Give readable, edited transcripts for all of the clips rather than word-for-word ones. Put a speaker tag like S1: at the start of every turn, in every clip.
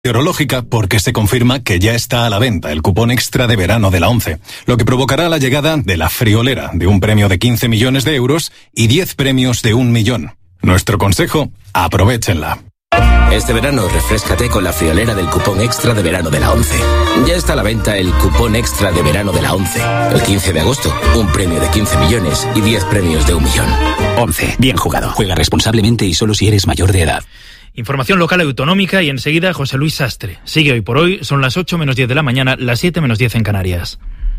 S1: Meteorológica porque se confirma que ya está a la venta el cupón extra de verano de la ONCE, lo que provocará la llegada de la friolera de un premio de 15 millones de euros y 10 premios de 1 millón. Nuestro consejo, aprovéchenla.
S2: Este verano refréscate con la friolera del cupón extra de verano de la ONCE. Ya está a la venta el cupón extra de verano de la ONCE. El 15 de agosto, un premio de 15 millones y 10 premios de 1 millón.
S3: ONCE, bien jugado. Juega responsablemente y solo si eres mayor de edad.
S4: Información local y autonómica y enseguida José Luis Sastre. Sigue Hoy por Hoy, son las 8 menos 10 de la mañana, las 7 menos 10 en Canarias.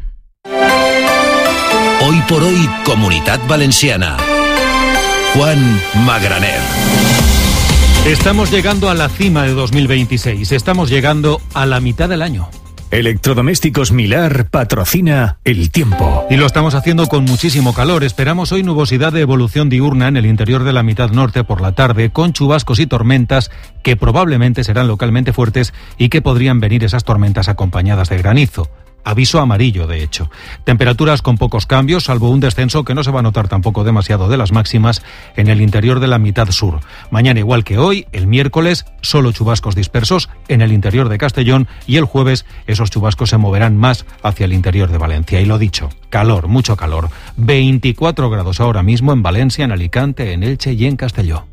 S5: Hoy por Hoy, Comunitat Valenciana. Juan Magraner.
S6: Estamos llegando a la cima de 2026, estamos llegando a la mitad del año.
S7: Electrodomésticos Milar patrocina el tiempo.
S6: Y lo estamos haciendo con muchísimo calor. Esperamos hoy nubosidad de evolución diurna en el interior de la mitad norte por la tarde, con chubascos y tormentas que probablemente serán localmente fuertes y que podrían venir esas tormentas acompañadas de granizo. Aviso amarillo, de hecho. Temperaturas con pocos cambios, salvo un descenso que no se va a notar tampoco demasiado de las máximas en el interior de la mitad sur. Mañana, igual que hoy, el miércoles, solo chubascos dispersos en el interior de Castellón y el jueves esos chubascos se moverán más hacia el interior de Valencia. Y lo dicho, calor, mucho calor. 24 grados ahora mismo en Valencia, en Alicante, en Elche y en Castelló.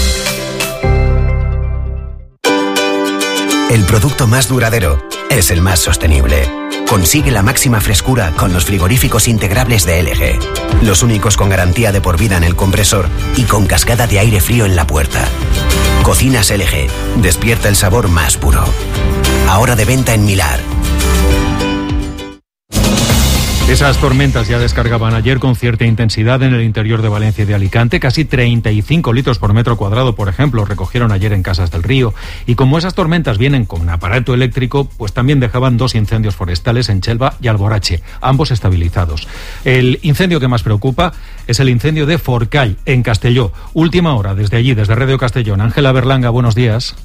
S8: El producto más duradero es el más sostenible. Consigue la máxima frescura con los frigoríficos integrables de LG. Los únicos con garantía de por vida en el compresor y con cascada de aire frío en la puerta. Cocinas LG. Despierta el sabor más puro. Ahora de venta en Milar.
S6: Esas tormentas ya descargaban ayer con cierta intensidad en el interior de Valencia y de Alicante. Casi 35 litros por metro cuadrado, por ejemplo, recogieron ayer en Casas del Río. Y como esas tormentas vienen con aparato eléctrico, pues también dejaban 2 incendios forestales en Chelva y Alborache, ambos estabilizados. El incendio que más preocupa es el incendio de Forcall, en Castelló. Última hora, desde allí, desde Radio Castellón. Ángela Berlanga, buenos días.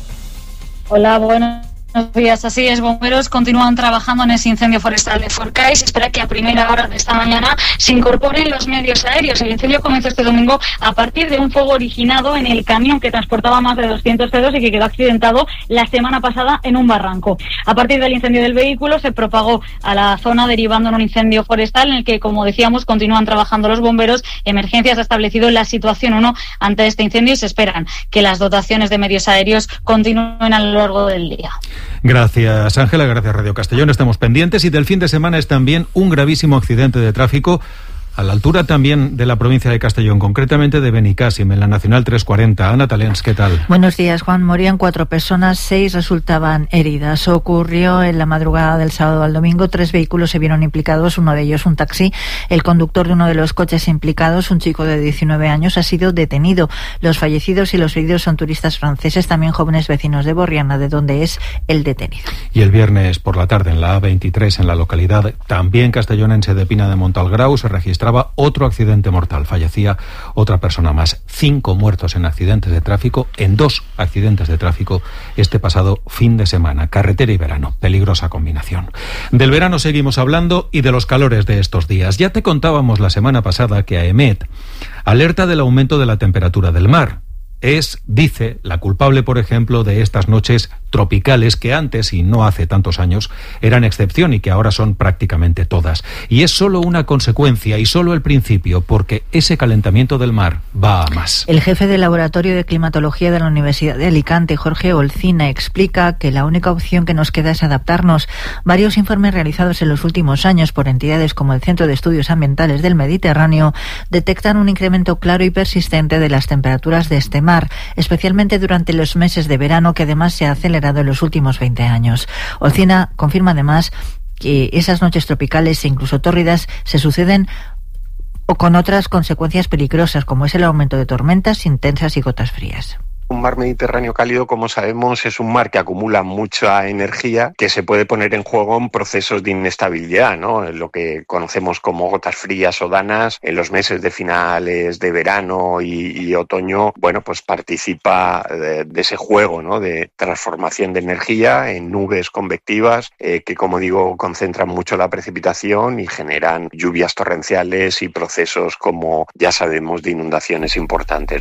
S9: Hola, buenos días. Así es, bomberos continúan trabajando en ese incendio forestal de Forcall. Se espera que a primera hora de esta mañana se incorporen los medios aéreos. El incendio comenzó este domingo a partir de un fuego originado en el camión que transportaba más de 200 cerdos y que quedó accidentado la semana pasada en un barranco. A partir del incendio del vehículo se propagó a la zona, derivando en un incendio forestal en el que, como decíamos, continúan trabajando los bomberos. Emergencias ha establecido la situación 1 ante este incendio y se esperan que las dotaciones de medios aéreos continúen a lo largo del día.
S6: Gracias, Ángela, gracias Radio Castellón. Estamos pendientes y del fin de semana es también un gravísimo accidente de tráfico a la altura también de la provincia de Castellón, concretamente de Benicàssim, en la Nacional 340. Ana Talens, ¿qué tal?
S10: Buenos días, Juan. Morían 4 personas, 6 resultaban heridas. Ocurrió en la madrugada del sábado al domingo. 3 vehículos se vieron implicados, uno de ellos un taxi. El conductor de uno de los coches implicados, un chico de 19 años, ha sido detenido. Los fallecidos y los heridos son turistas franceses, también jóvenes vecinos de Borriana, de donde es el detenido.
S6: Y el viernes por la tarde, en la A23, en la localidad también castellonense de Pina de Montalgrau, se registraba otro accidente mortal. Fallecía otra persona más. 5 muertos en accidentes de tráfico, en 2 accidentes de tráfico este pasado fin de semana. Carretera y verano, peligrosa combinación. Del verano seguimos hablando y de los calores de estos días. Ya te contábamos la semana pasada que AEMET alerta del aumento de la temperatura del mar. Es, dice, la culpable, por ejemplo, de estas noches tropicales que antes, y no hace tantos años, eran excepción y que ahora son prácticamente todas. Y es solo una consecuencia y solo el principio, porque ese calentamiento del mar va a más.
S10: El jefe del Laboratorio de Climatología de la Universidad de Alicante, Jorge Olcina, explica que la única opción que nos queda es adaptarnos. Varios informes realizados en los últimos años por entidades como el Centro de Estudios Ambientales del Mediterráneo detectan un incremento claro y persistente de las temperaturas de este mar, especialmente durante los meses de verano, que además se ha acelerado en los últimos 20 años. Olcina confirma además que esas noches tropicales e incluso tórridas se suceden o con otras consecuencias peligrosas, como es el aumento de tormentas intensas y gotas frías.
S11: Un mar Mediterráneo cálido, como sabemos, es un mar que acumula mucha energía que se puede poner en juego en procesos de inestabilidad, ¿no? En lo que conocemos como gotas frías o danas, en los meses de finales de verano y otoño, bueno, pues participa de ese juego, ¿no? De transformación de energía en nubes convectivas que, como digo, concentran mucho la precipitación y generan lluvias torrenciales y procesos, como ya sabemos, de inundaciones importantes, ¿no?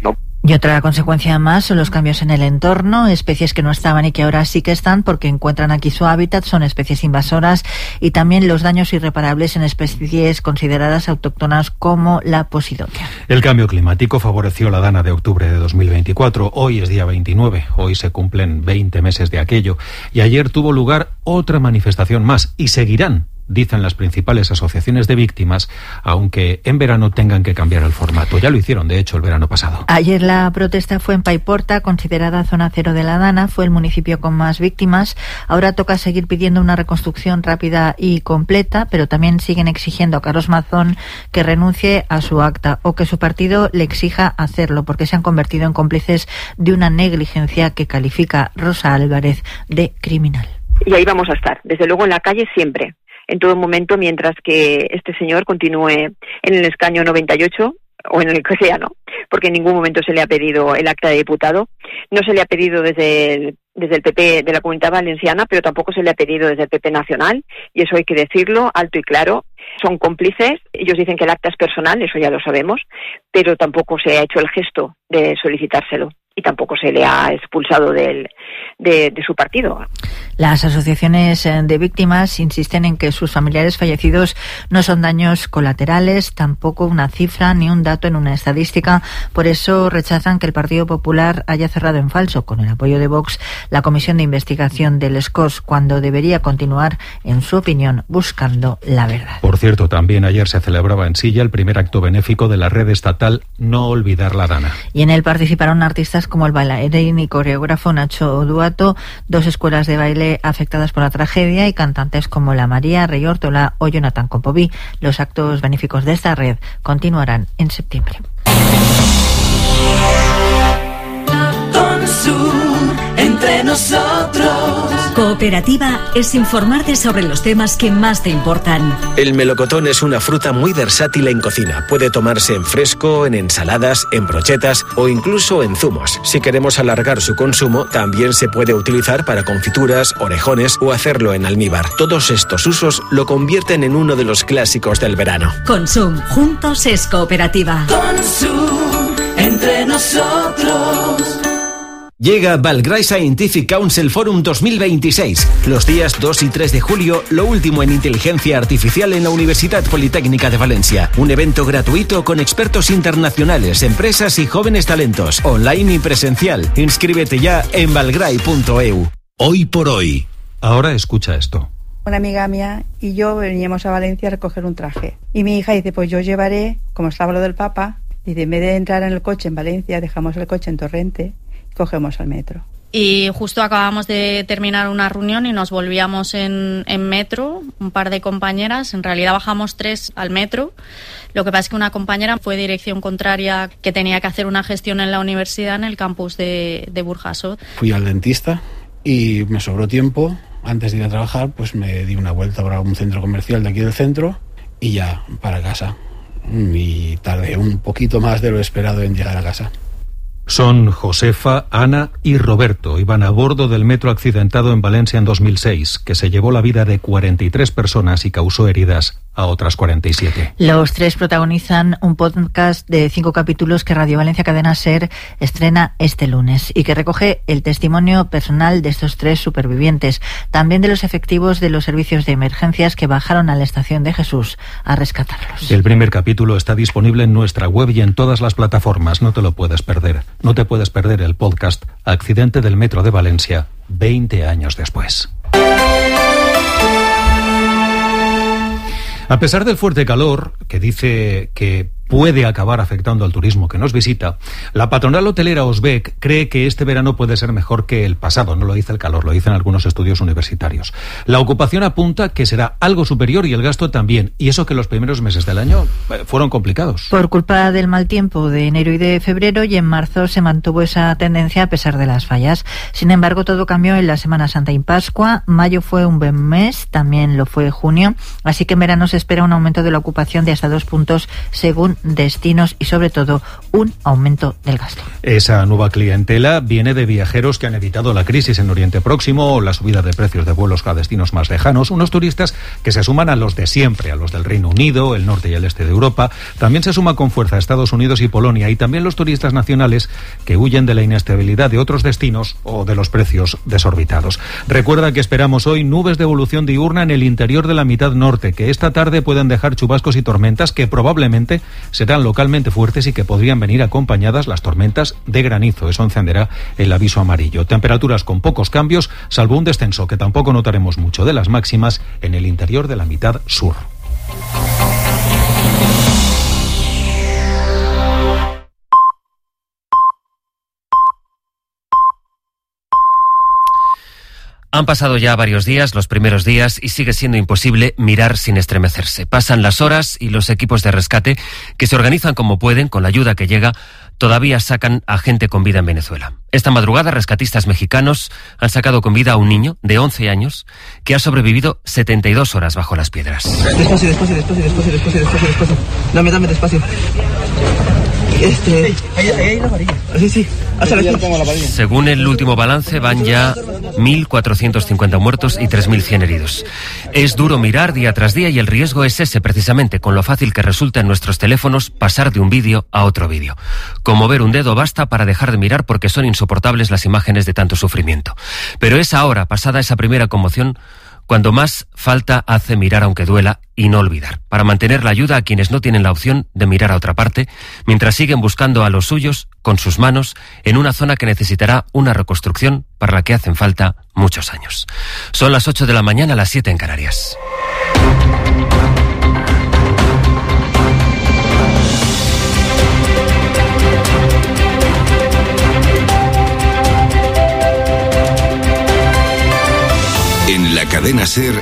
S10: Y otra consecuencia más son los cambios en el entorno. Especies que no estaban y que ahora sí que están porque encuentran aquí su hábitat son especies invasoras, y también los daños irreparables en especies consideradas autóctonas como la posidonia.
S6: El cambio climático favoreció la dana de octubre de 2024. Hoy es día 29. Hoy se cumplen 20 meses de aquello. Y ayer tuvo lugar otra manifestación más. Y seguirán, dicen las principales asociaciones de víctimas, aunque en verano tengan que cambiar el formato. Ya lo hicieron, de hecho, el verano pasado.
S10: Ayer la protesta fue en Paiporta, considerada zona cero de la dana. Fue el municipio con más víctimas. Ahora toca seguir pidiendo una reconstrucción rápida y completa, pero también siguen exigiendo a Carlos Mazón que renuncie a su acta o que su partido le exija hacerlo, porque se han convertido en cómplices de una negligencia que califica Rosa Álvarez de criminal.
S12: Y ahí vamos a estar, desde luego en la calle siempre, en todo momento, mientras que este señor continúe en el escaño 98 o en el que sea, ¿no? Porque en ningún momento se le ha pedido el acta de diputado, no se le ha pedido desde el PP de la Comunidad Valenciana, pero tampoco se le ha pedido desde el PP nacional, y eso hay que decirlo alto y claro. Son cómplices, ellos dicen que el acta es personal, eso ya lo sabemos, pero tampoco se ha hecho el gesto de solicitárselo y tampoco se le ha expulsado de su partido.
S10: Las asociaciones de víctimas insisten en que sus familiares fallecidos no son daños colaterales, tampoco una cifra ni un dato en una estadística. Por eso rechazan que el Partido Popular haya cerrado en falso, con el apoyo de Vox, la comisión de investigación del SCOS, cuando debería continuar, en su opinión, buscando la verdad.
S6: Por cierto, también ayer se celebraba en Silla el primer acto benéfico de la red estatal No Olvidar la Dana.
S10: Y en él participaron artistas como el bailarín y coreógrafo Nacho Duato, 2 escuelas de baile afectadas por la tragedia y cantantes como La María, Rey Hortola o Jonathan Compoví. Los actos benéficos de esta red continuarán en septiembre.
S13: Entre nosotros. Cooperativa es informarte sobre los temas que más te importan.
S14: El melocotón es una fruta muy versátil en cocina. Puede tomarse en fresco, en ensaladas, en brochetas o incluso en zumos. Si queremos alargar su consumo, también se puede utilizar para confituras, orejones o hacerlo en almíbar. Todos estos usos lo convierten en uno de los clásicos del verano.
S13: Consum, juntos es cooperativa.
S15: Consum, entre nosotros.
S16: Llega Valgray Scientific Council Forum 2026. Los días 2 y 3 de julio, lo último en inteligencia artificial en la Universidad Politécnica de Valencia. Un evento gratuito con expertos internacionales, empresas y jóvenes talentos. Online y presencial. Inscríbete ya en valgray.eu.
S5: Hoy por hoy.
S6: Ahora escucha esto.
S17: Una amiga mía y yo veníamos a Valencia a recoger un traje. Y mi hija dice, pues yo llevaré, como estaba lo del Papa, dice, en vez de entrar en el coche en Valencia, dejamos el coche en Torrente, cogemos el metro.
S18: Y justo acabamos de terminar una reunión y nos volvíamos en metro, un par de compañeras. En realidad bajamos 3 al metro. Lo que pasa es que una compañera fue dirección contraria, que tenía que hacer una gestión en la universidad en el campus de Burjasot.
S19: Fui al dentista y me sobró tiempo. Antes de ir a trabajar, pues me di una vuelta por un centro comercial de aquí del centro y ya para casa. Y tardé un poquito más de lo esperado en llegar a casa.
S6: Son Josefa, Ana y Roberto. Iban a bordo del metro accidentado en Valencia en 2006, que se llevó la vida de 43 personas y causó heridas a otras 47.
S10: Los 3 protagonizan un podcast de 5 capítulos que Radio Valencia Cadena SER estrena este lunes y que recoge el testimonio personal de estos 3 supervivientes, también de los efectivos de los servicios de emergencias que bajaron a la estación de Jesús a rescatarlos.
S6: El primer capítulo está disponible en nuestra web y en todas las plataformas. No te lo puedes perder. No te puedes perder el podcast Accidente del Metro de Valencia, 20 años después. A pesar del fuerte calor, que dice que puede acabar afectando al turismo que nos visita, la patronal hotelera Osbec cree que este verano puede ser mejor que el pasado. No lo dice el calor, lo dicen algunos estudios universitarios. La ocupación apunta que será algo superior y el gasto también. Y eso que los primeros meses del año fueron complicados.
S10: Por culpa del mal tiempo de enero y de febrero, y en marzo se mantuvo esa tendencia a pesar de las fallas. Sin embargo, todo cambió en la Semana Santa y Pascua. Mayo fue un buen mes, también lo fue junio. Así que en verano se espera un aumento de la ocupación de hasta 2 puntos según destinos y sobre todo un aumento del gasto.
S6: Esa nueva clientela viene de viajeros que han evitado la crisis en Oriente Próximo o la subida de precios de vuelos a destinos más lejanos, unos turistas que se suman a los de siempre, a los del Reino Unido, el norte y el este de Europa. También se suma con fuerza a Estados Unidos y Polonia, y también los turistas nacionales que huyen de la inestabilidad de otros destinos o de los precios desorbitados. Recuerda que esperamos hoy nubes de evolución diurna en el interior de la mitad norte, que esta tarde pueden dejar chubascos y tormentas que probablemente serán localmente fuertes y que podrían venir acompañadas las tormentas de granizo. Eso encenderá el aviso amarillo. Temperaturas con pocos cambios, salvo un descenso que tampoco notaremos mucho de las máximas en el interior de la mitad sur.
S20: Han pasado ya varios días, los primeros días, y sigue siendo imposible mirar sin estremecerse. Pasan las horas y los equipos de rescate, que se organizan como pueden, con la ayuda que llega, todavía sacan a gente con vida en Venezuela. Esta madrugada, rescatistas mexicanos han sacado con vida a un niño de 11 años que ha sobrevivido 72 horas bajo las piedras.
S21: Despacio. Dame despacio. Ahí la varilla. Sí.
S20: Según el último balance, van ya 1.450 muertos y 3.100 heridos. Es duro mirar día tras día y el riesgo es ese, precisamente, con lo fácil que resulta en nuestros teléfonos pasar de un vídeo a otro vídeo. Con mover un dedo basta para dejar de mirar porque son insoportables las imágenes de tanto sufrimiento. Pero es ahora, pasada esa primera conmoción, cuando más falta hace mirar aunque duela y no olvidar, para mantener la ayuda a quienes no tienen la opción de mirar a otra parte, mientras siguen buscando a los suyos con sus manos en una zona que necesitará una reconstrucción para la que hacen falta muchos años. Son las 8 de la mañana, las 7 en Canarias.
S5: En la cadena SER,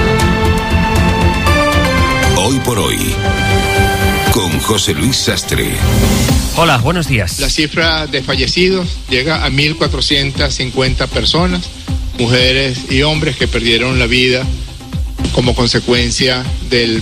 S5: Hoy por Hoy, con José Luis Sastre.
S20: Hola, buenos días.
S22: La cifra de fallecidos llega a 1.450 personas, mujeres y hombres que perdieron la vida como consecuencia de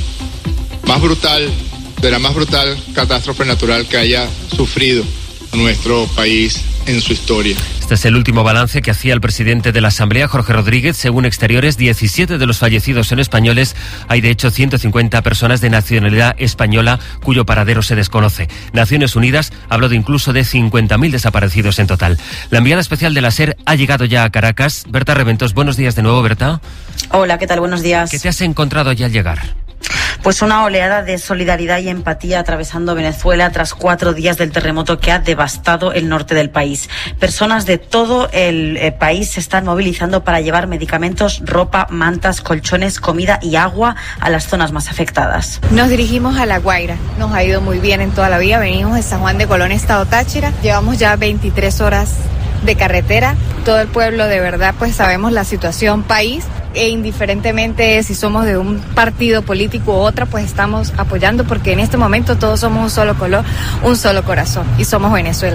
S22: la más brutal catástrofe natural que haya sufrido nuestro país en su historia.
S20: Este es el último balance que hacía el presidente de la Asamblea, Jorge Rodríguez. Según Exteriores, 17 de los fallecidos son españoles. Hay, de hecho, 150 personas de nacionalidad española cuyo paradero se desconoce. Naciones Unidas habló de incluso de 50.000 desaparecidos en total. La enviada especial de la SER ha llegado ya a Caracas. Berta Reventos, buenos días de nuevo, Berta.
S23: Hola, ¿qué tal? Buenos días.
S20: ¿Qué te has encontrado ya al llegar?
S23: Pues una oleada de solidaridad y empatía atravesando Venezuela tras 4 días del terremoto que ha devastado el norte del país. Personas de todo el país se están movilizando para llevar medicamentos, ropa, mantas, colchones, comida y agua a las zonas más afectadas.
S24: Nos dirigimos a La Guaira. Nos ha ido muy bien en toda la vida. Venimos de San Juan de Colón, Estado Táchira. Llevamos ya 23 horas de carretera. Todo el pueblo, de verdad, pues sabemos la situación país, e indiferentemente si somos de un partido político u otra, pues estamos apoyando, porque en este momento todos somos un solo color, un solo corazón, y somos Venezuela.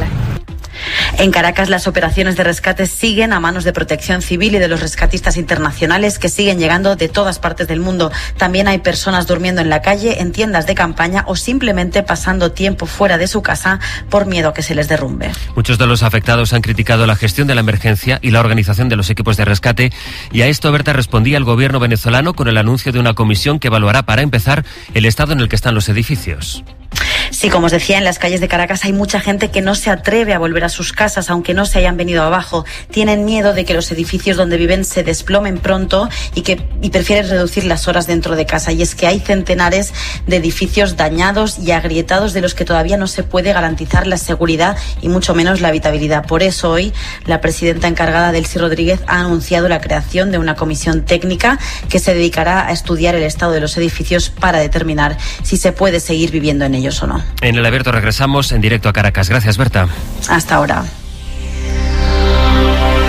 S23: En Caracas, las operaciones de rescate siguen a manos de Protección Civil y de los rescatistas internacionales que siguen llegando de todas partes del mundo. También hay personas durmiendo en la calle, en tiendas de campaña o simplemente pasando tiempo fuera de su casa por miedo a que se les derrumbe.
S20: Muchos de los afectados han criticado la gestión de la emergencia y la organización de los equipos de rescate, y a esto Berta respondía el gobierno venezolano con el anuncio de una comisión que evaluará, para empezar, el estado en el que están los edificios.
S23: Sí, como os decía, en las calles de Caracas hay mucha gente que no se atreve a volver a sus casas, aunque no se hayan venido abajo. Tienen miedo de que los edificios donde viven se desplomen pronto y prefieren reducir las horas dentro de casa. Y es que hay centenares de edificios dañados y agrietados de los que todavía no se puede garantizar la seguridad y mucho menos la habitabilidad. Por eso hoy la presidenta encargada, Delcy Rodríguez, ha anunciado la creación de una comisión técnica que se dedicará a estudiar el estado de los edificios para determinar si se puede seguir viviendo en ellos o no.
S20: En El Abierto regresamos en directo a Caracas. Gracias, Berta.
S23: Hasta ahora.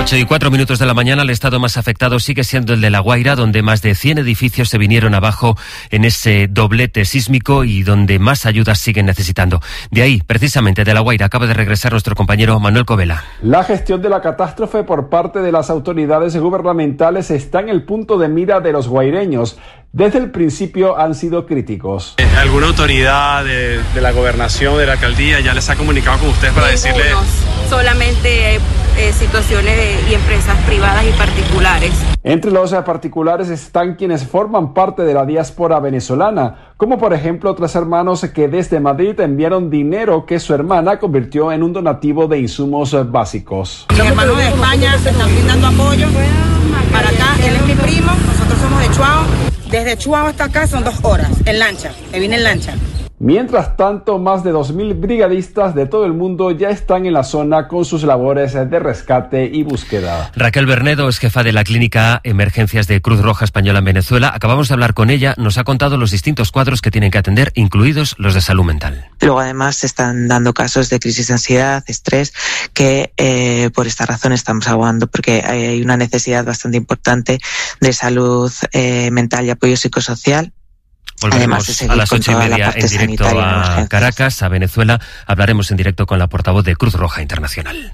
S20: 8:04 de la mañana, el estado más afectado sigue siendo el de La Guaira, donde más de 100 edificios se vinieron abajo en ese doblete sísmico y donde más ayudas siguen necesitando. De ahí, precisamente de La Guaira, acaba de regresar nuestro compañero Manuel Covela.
S1: La gestión de la catástrofe por parte de las autoridades gubernamentales está en el punto de mira de los guaireños. Desde el principio han sido críticos.
S2: ¿Alguna autoridad de la gobernación, de la alcaldía, ya les ha comunicado con ustedes para decirle?
S3: Solamente situaciones y empresas privadas y particulares.
S1: Entre los particulares están quienes forman parte de la diáspora venezolana, como por ejemplo 3 hermanos que desde Madrid enviaron dinero que su hermana convirtió en un donativo de insumos básicos.
S4: Mis hermanos de España se están brindando apoyo para acá. Él es mi primo, nosotros somos de Chuao. Desde Chuao hasta acá son 2 horas, en lancha, me vine en lancha.
S1: Mientras tanto, más de 2.000 brigadistas de todo el mundo ya están en la zona con sus labores de rescate y búsqueda.
S20: Raquel Bernedo es jefa de la Clínica Emergencias de Cruz Roja Española en Venezuela. Acabamos de hablar con ella, nos ha contado los distintos cuadros que tienen que atender, incluidos los de salud mental.
S25: Luego además se están dando casos de crisis de ansiedad, estrés, que por esta razón estamos aguando, porque hay una necesidad bastante importante de salud mental y apoyo psicosocial.
S20: Volveremos a las 8:30 en directo a Caracas, a Venezuela. Hablaremos en directo con la portavoz de Cruz Roja Internacional.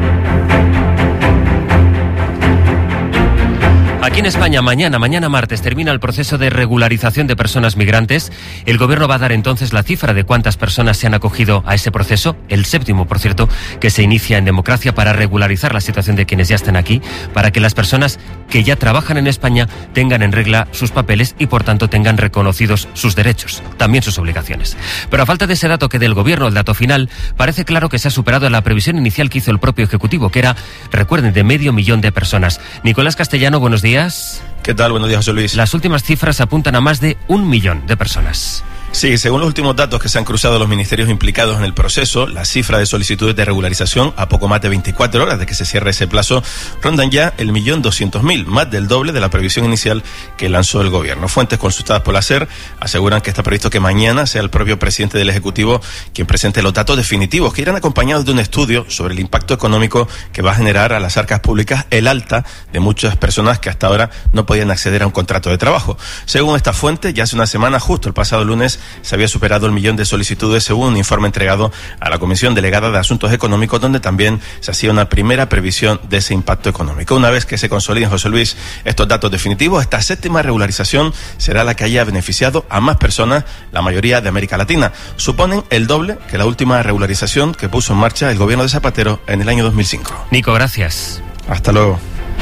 S20: Aquí en España, mañana martes, termina el proceso de regularización de personas migrantes. El Gobierno va a dar entonces la cifra de cuántas personas se han acogido a ese proceso, el 7º, por cierto, que se inicia en democracia para regularizar la situación de quienes ya están aquí, para que las personas que ya trabajan en España tengan en regla sus papeles y, por tanto, tengan reconocidos sus derechos, también sus obligaciones. Pero a falta de ese dato que del Gobierno, el dato final, parece claro que se ha superado la previsión inicial que hizo el propio Ejecutivo, que era, recuerden, de 500.000 de personas. Nicolás Castellano, buenos días.
S26: ¿Qué tal? Buenos días, José Luis.
S20: Las últimas cifras apuntan a más de 1 millón de personas.
S26: Sí, según los últimos datos que se han cruzado los ministerios implicados en el proceso, la cifra de solicitudes de regularización a poco más de 24 horas de que se cierre ese plazo rondan ya el 1.200.000, más del doble de la previsión inicial que lanzó el Gobierno. Fuentes consultadas por la SER aseguran que está previsto que mañana sea el propio presidente del Ejecutivo quien presente los datos definitivos, que irán acompañados de un estudio sobre el impacto económico que va a generar a las arcas públicas el alta de muchas personas que hasta ahora no podían acceder a un contrato de trabajo. Según esta fuente, ya hace una semana, justo el pasado lunes, se había superado el 1 millón de solicitudes según un informe entregado a la Comisión Delegada de Asuntos Económicos, donde también se hacía una primera previsión de ese impacto económico. Una vez que se consoliden, José Luis, estos datos definitivos, esta 7ª regularización será la que haya beneficiado a más personas, la mayoría de América Latina. Suponen el doble que la última regularización que puso en marcha el gobierno de Zapatero en el año 2005.
S20: Nico, gracias.
S26: Hasta luego.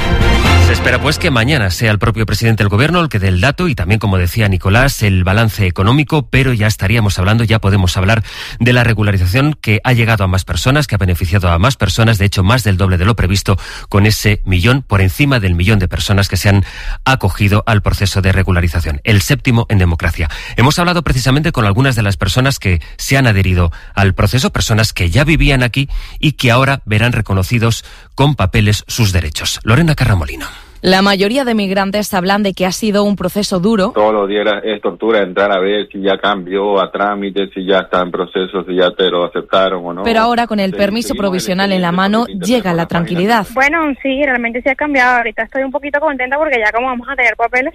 S20: Se espera pues que mañana sea el propio presidente del Gobierno el que dé el dato y también, como decía Nicolás, el balance económico, pero ya estaríamos hablando, ya podemos hablar de la regularización que ha llegado a más personas, que ha beneficiado a más personas, de hecho más del doble de lo previsto, con ese 1 millón, por encima del 1 millón de personas que se han acogido al proceso de regularización, el 7º en democracia. Hemos hablado precisamente con algunas de las personas que se han adherido al proceso, personas que ya vivían aquí y que ahora verán reconocidos con papeles sus derechos. Lorena Carramolino.
S27: La mayoría de migrantes hablan de que ha sido un proceso duro.
S28: Todos los días es tortura entrar a ver si ya cambió a trámite, si ya está en proceso, si ya te lo aceptaron o no.
S27: Pero ahora, con el permiso provisional en la mano, llega la tranquilidad.
S29: Bueno, sí, realmente sí ha cambiado. Ahorita estoy un poquito contenta porque ya como vamos a tener papeles,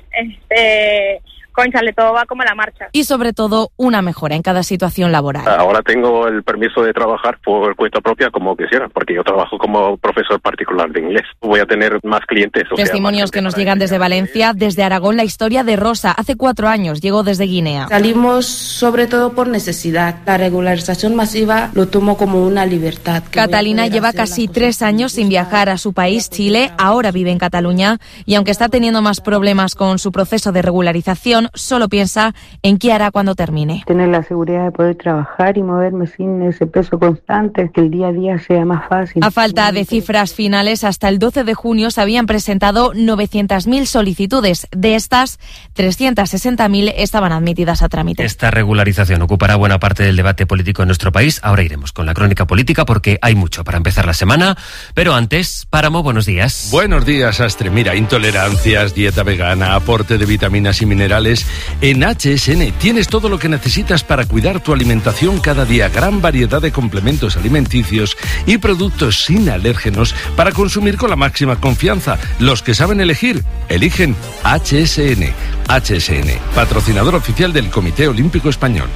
S29: cónchale, todo va como a la marcha.
S27: Y sobre todo, una mejora en cada situación laboral.
S30: Ahora tengo el permiso de trabajar por cuenta propia como quisiera, porque yo trabajo como profesor particular de inglés. Voy a tener más clientes.
S27: Testimonios que nos llegan desde Valencia, desde Aragón, la historia de Rosa. Hace 4 años llegó desde Guinea.
S31: Salimos sobre todo por necesidad. La regularización masiva lo tomo como una libertad.
S27: Catalina lleva casi 3 años sin viajar a su país, Chile. Ahora vive en Cataluña y aunque está teniendo más problemas con su proceso de regularización, solo piensa en qué hará cuando termine.
S32: Tener la seguridad de poder trabajar y moverme sin ese peso constante, que el día a día sea más fácil.
S27: A falta de cifras finales, hasta el 12 de junio se habían presentado 900.000 solicitudes. De estas, 360.000 estaban admitidas a trámite.
S20: Esta regularización ocupará buena parte del debate político en nuestro país. Ahora iremos con la crónica política porque hay mucho para empezar la semana. Pero antes, Páramo, buenos días.
S33: Buenos días, Astre. Mira, intolerancias, dieta vegana, aporte de vitaminas y minerales
S7: saludables, en HSN tienes todo lo que necesitas para cuidar tu alimentación cada día. Gran variedad de complementos alimenticios y productos sin alérgenos para consumir con la máxima confianza. Los que saben elegir, eligen HSN. HSN, patrocinador oficial del Comité Olímpico Español.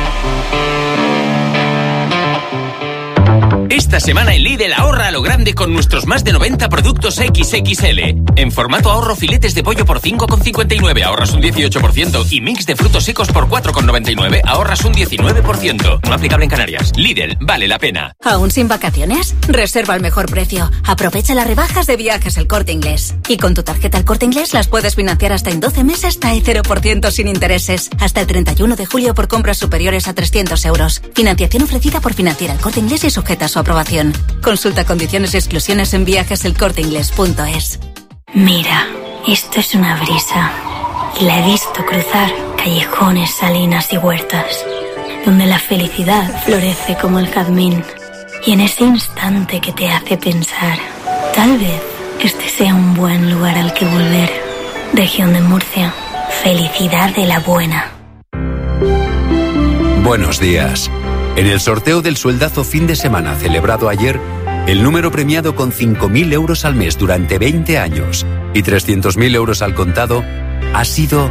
S8: Esta semana en Lidl ahorra a lo grande con nuestros más de 90 productos XXL. En formato ahorro filetes de pollo por 5,59 ahorras un 18% y mix de frutos secos por 4,99 ahorras un 19%. No aplicable en Canarias. Lidl, vale la pena.
S9: ¿Aún sin vacaciones? Reserva al mejor precio. Aprovecha las rebajas de Viajes El Corte Inglés. Y con tu tarjeta El Corte Inglés las puedes financiar hasta en 12 meses TAE 0% sin intereses. Hasta el 31 de julio por compras superiores a 300 euros. Financiación ofrecida por Financiera El Corte Inglés y sujeta a su aprobación. Consulta condiciones y exclusiones en viajeselcorteingles.es.
S11: Mira, esto es una brisa. Y la he visto cruzar callejones, salinas y huertas, donde la felicidad florece como el jazmín. Y en ese instante que te hace pensar, tal vez este sea un buen lugar al que volver. Región de Murcia, felicidad de la buena.
S12: Buenos días. En el sorteo del sueldazo fin de semana celebrado ayer, el número premiado con 5.000 euros al mes durante 20 años y 300.000 euros al contado ha sido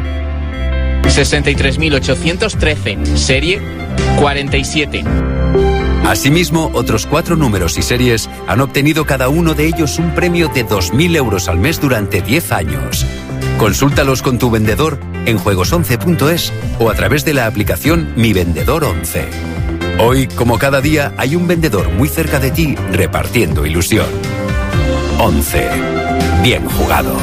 S13: 63.813, serie 47.
S12: Asimismo, otros 4 números y series han obtenido cada uno de ellos un premio de 2.000 euros al mes durante 10 años. Consúltalos con tu vendedor en juegos11.es o a través de la aplicación Mi Vendedor 11. Hoy, como cada día, hay un vendedor muy cerca de ti repartiendo ilusión. 11. Bien jugado.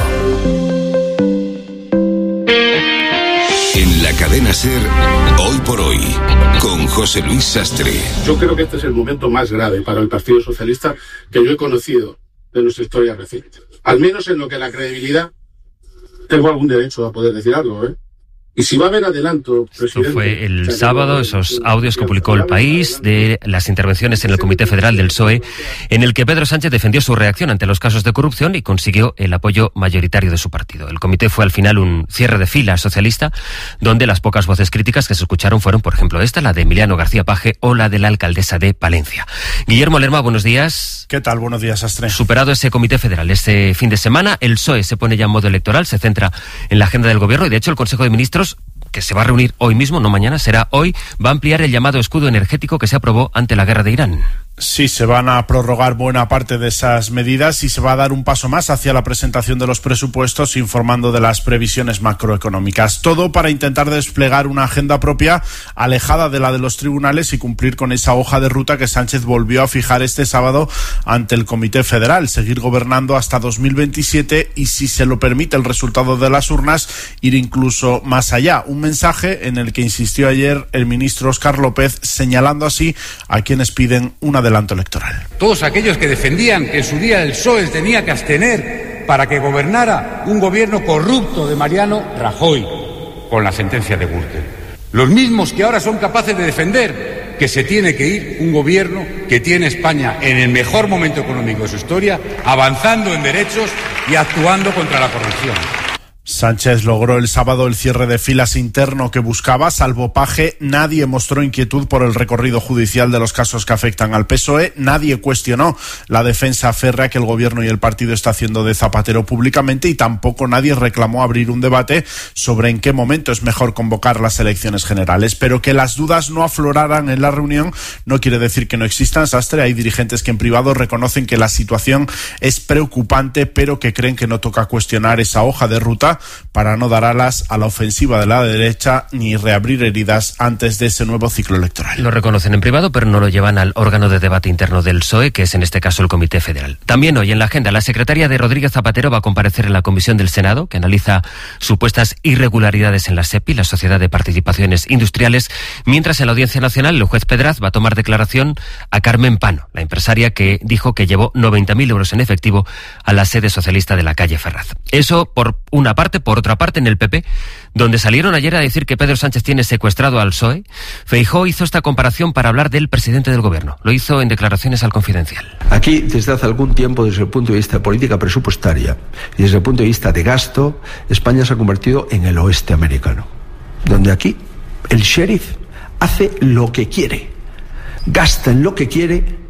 S5: En la cadena SER, Hoy por Hoy, con José Luis Sastre.
S14: Yo creo que este es el momento más grave para el Partido Socialista que yo he conocido de nuestra historia reciente. Al menos en lo que la credibilidad, tengo algún derecho a poder decir algo, ¿eh? Y si va a haber adelanto, presidente...
S20: Esto fue el sábado, esos audios que publicó El País de las intervenciones en el Comité Federal del PSOE, en el que Pedro Sánchez defendió su reacción ante los casos de corrupción y consiguió el apoyo mayoritario de su partido. El comité fue al final un cierre de fila socialista, donde las pocas voces críticas que se escucharon fueron, por ejemplo, esta, la de Emiliano García Paje o la de la alcaldesa de Palencia. Guillermo Lerma, buenos días.
S15: ¿Qué tal? Buenos días, Astre.
S20: Superado ese Comité Federal este fin de semana, el PSOE se pone ya en modo electoral, se centra en la agenda del gobierno y, de hecho, el Consejo de Ministros, que se va a reunir hoy mismo, no mañana, será hoy, va a ampliar el llamado escudo energético que se aprobó ante la guerra de Irán.
S15: Sí, se van a prorrogar buena parte de esas medidas y se va a dar un paso más hacia la presentación de los presupuestos, informando de las previsiones macroeconómicas. Todo para intentar desplegar una agenda propia alejada de la de los tribunales y cumplir con esa hoja de ruta que Sánchez volvió a fijar este sábado ante el Comité Federal. Seguir gobernando hasta 2027 y, si se lo permite el resultado de las urnas, ir incluso más allá. Un mensaje en el que insistió ayer el ministro Óscar López, señalando así a quienes piden una adelanto electoral.
S16: Todos aquellos que defendían que en su día el PSOE tenía que abstener para que gobernara un gobierno corrupto de Mariano Rajoy con la sentencia de Gürtel. Los mismos que ahora son capaces de defender que se tiene que ir un gobierno que tiene España en el mejor momento económico de su historia, avanzando en derechos y actuando contra la corrupción.
S15: Sánchez logró el sábado el cierre de filas interno que buscaba. Salvo Paje, nadie mostró inquietud por el recorrido judicial de los casos que afectan al PSOE. Nadie cuestionó la defensa férrea que el gobierno y el partido está haciendo de Zapatero públicamente, y tampoco nadie reclamó abrir un debate sobre en qué momento es mejor convocar las elecciones generales. Pero que las dudas no afloraran en la reunión no quiere decir que no existan, Sastre. Hay dirigentes que en privado reconocen que la situación es preocupante, pero que creen que no toca cuestionar esa hoja de ruta para no dar alas a la ofensiva de la derecha ni reabrir heridas antes de ese nuevo ciclo electoral.
S20: Lo reconocen en privado, pero no lo llevan al órgano de debate interno del PSOE, que es en este caso el Comité Federal. También hoy en la agenda, la secretaria de Rodríguez Zapatero va a comparecer en la comisión del Senado, que analiza supuestas irregularidades en la SEPI, la Sociedad de Participaciones Industriales, mientras en la Audiencia Nacional el juez Pedraz va a tomar declaración a Carmen Pano, la empresaria que dijo que llevó 90.000 euros en efectivo a la sede socialista de la calle Ferraz. Eso por una parte. Por otra parte, en el PP, donde salieron ayer a decir que Pedro Sánchez tiene secuestrado al PSOE, Feijóo hizo esta comparación para hablar del presidente del gobierno. Lo hizo en declaraciones al Confidencial.
S2: Aquí, desde hace algún tiempo, desde el punto de vista de política presupuestaria y desde el punto de vista de gasto, España se ha convertido en el oeste americano, donde aquí el sheriff hace lo que quiere, gasta en lo que quiere,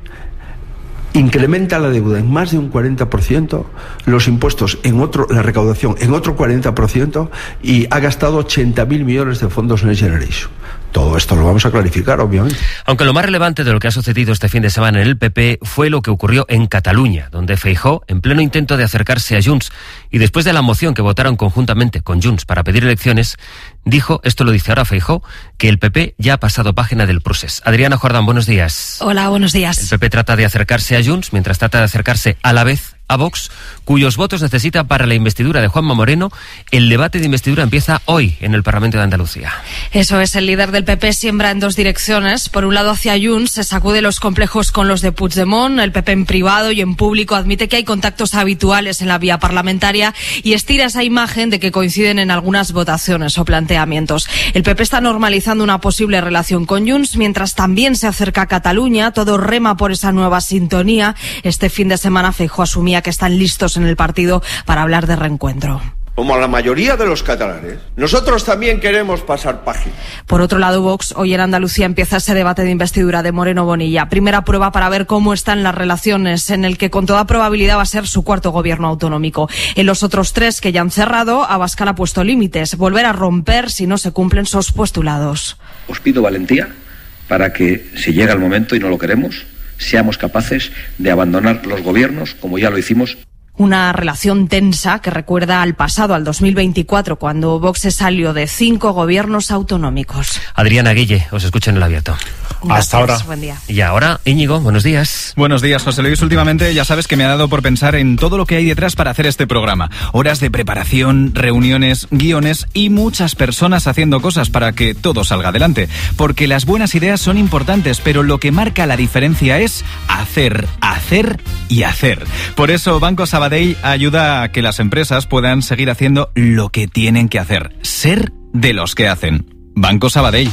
S2: incrementa la deuda en más de un 40%, los impuestos la recaudación en otro 40%, y ha gastado 80.000 millones de fondos Next Generation. Todo esto lo vamos a clarificar, obviamente.
S20: Aunque lo más relevante de lo que ha sucedido este fin de semana en el PP fue lo que ocurrió en Cataluña, donde Feijóo, en pleno intento de acercarse a Junts y después de la moción que votaron conjuntamente con Junts para pedir elecciones, dijo, esto lo dice ahora Feijóo, que el PP ya ha pasado página del procés. Adriana Jordán, buenos días.
S3: Hola, buenos días.
S20: El PP trata de acercarse a Junts mientras trata de acercarse a la vez a Vox, cuyos votos necesita para la investidura de Juanma Moreno. El debate de investidura empieza hoy en el Parlamento de Andalucía.
S3: Eso es, el líder del PP siembra en dos direcciones. Por un lado, hacia Junts, se sacude los complejos con los de Puigdemont. El PP en privado y en público admite que hay contactos habituales en la vía parlamentaria y estira esa imagen de que coinciden en algunas votaciones o planteamientos. El PP está normalizando una posible relación con Junts, mientras también se acerca a Cataluña. Todo rema por esa nueva sintonía. Este fin de semana Feijóo asumía que están listos en el partido para hablar de reencuentro.
S2: Como la mayoría de los catalanes, nosotros también queremos pasar página.
S3: Por otro lado, Vox, hoy en Andalucía empieza ese debate de investidura de Moreno Bonilla. Primera prueba para ver cómo están las relaciones, en el que con toda probabilidad va a ser su cuarto gobierno autonómico. En los otros tres que ya han cerrado, Abascal ha puesto límites, volver a romper si no se cumplen sus postulados.
S4: Os pido valentía para que, si llega el momento y no lo queremos, seamos capaces de abandonar los gobiernos como ya lo hicimos.
S3: Una relación tensa que recuerda al pasado, al 2024, cuando Vox se salió de 5 gobiernos autonómicos.
S20: Adriana Guille, os escucho en el abierto.
S3: Gracias,
S15: hasta ahora.
S3: Buen día.
S20: Y ahora, Íñigo, buenos días.
S6: Buenos días, José Luis. Últimamente ya sabes que me ha dado por pensar en todo lo que hay detrás para hacer este programa. Horas de preparación, reuniones, guiones y muchas personas haciendo cosas para que todo salga adelante. Porque las buenas ideas son importantes, pero lo que marca la diferencia es hacer, hacer y hacer. Por eso Banco Sabadell ayuda a que las empresas puedan seguir haciendo lo que tienen que hacer. Ser de los que hacen. Banco Sabadell.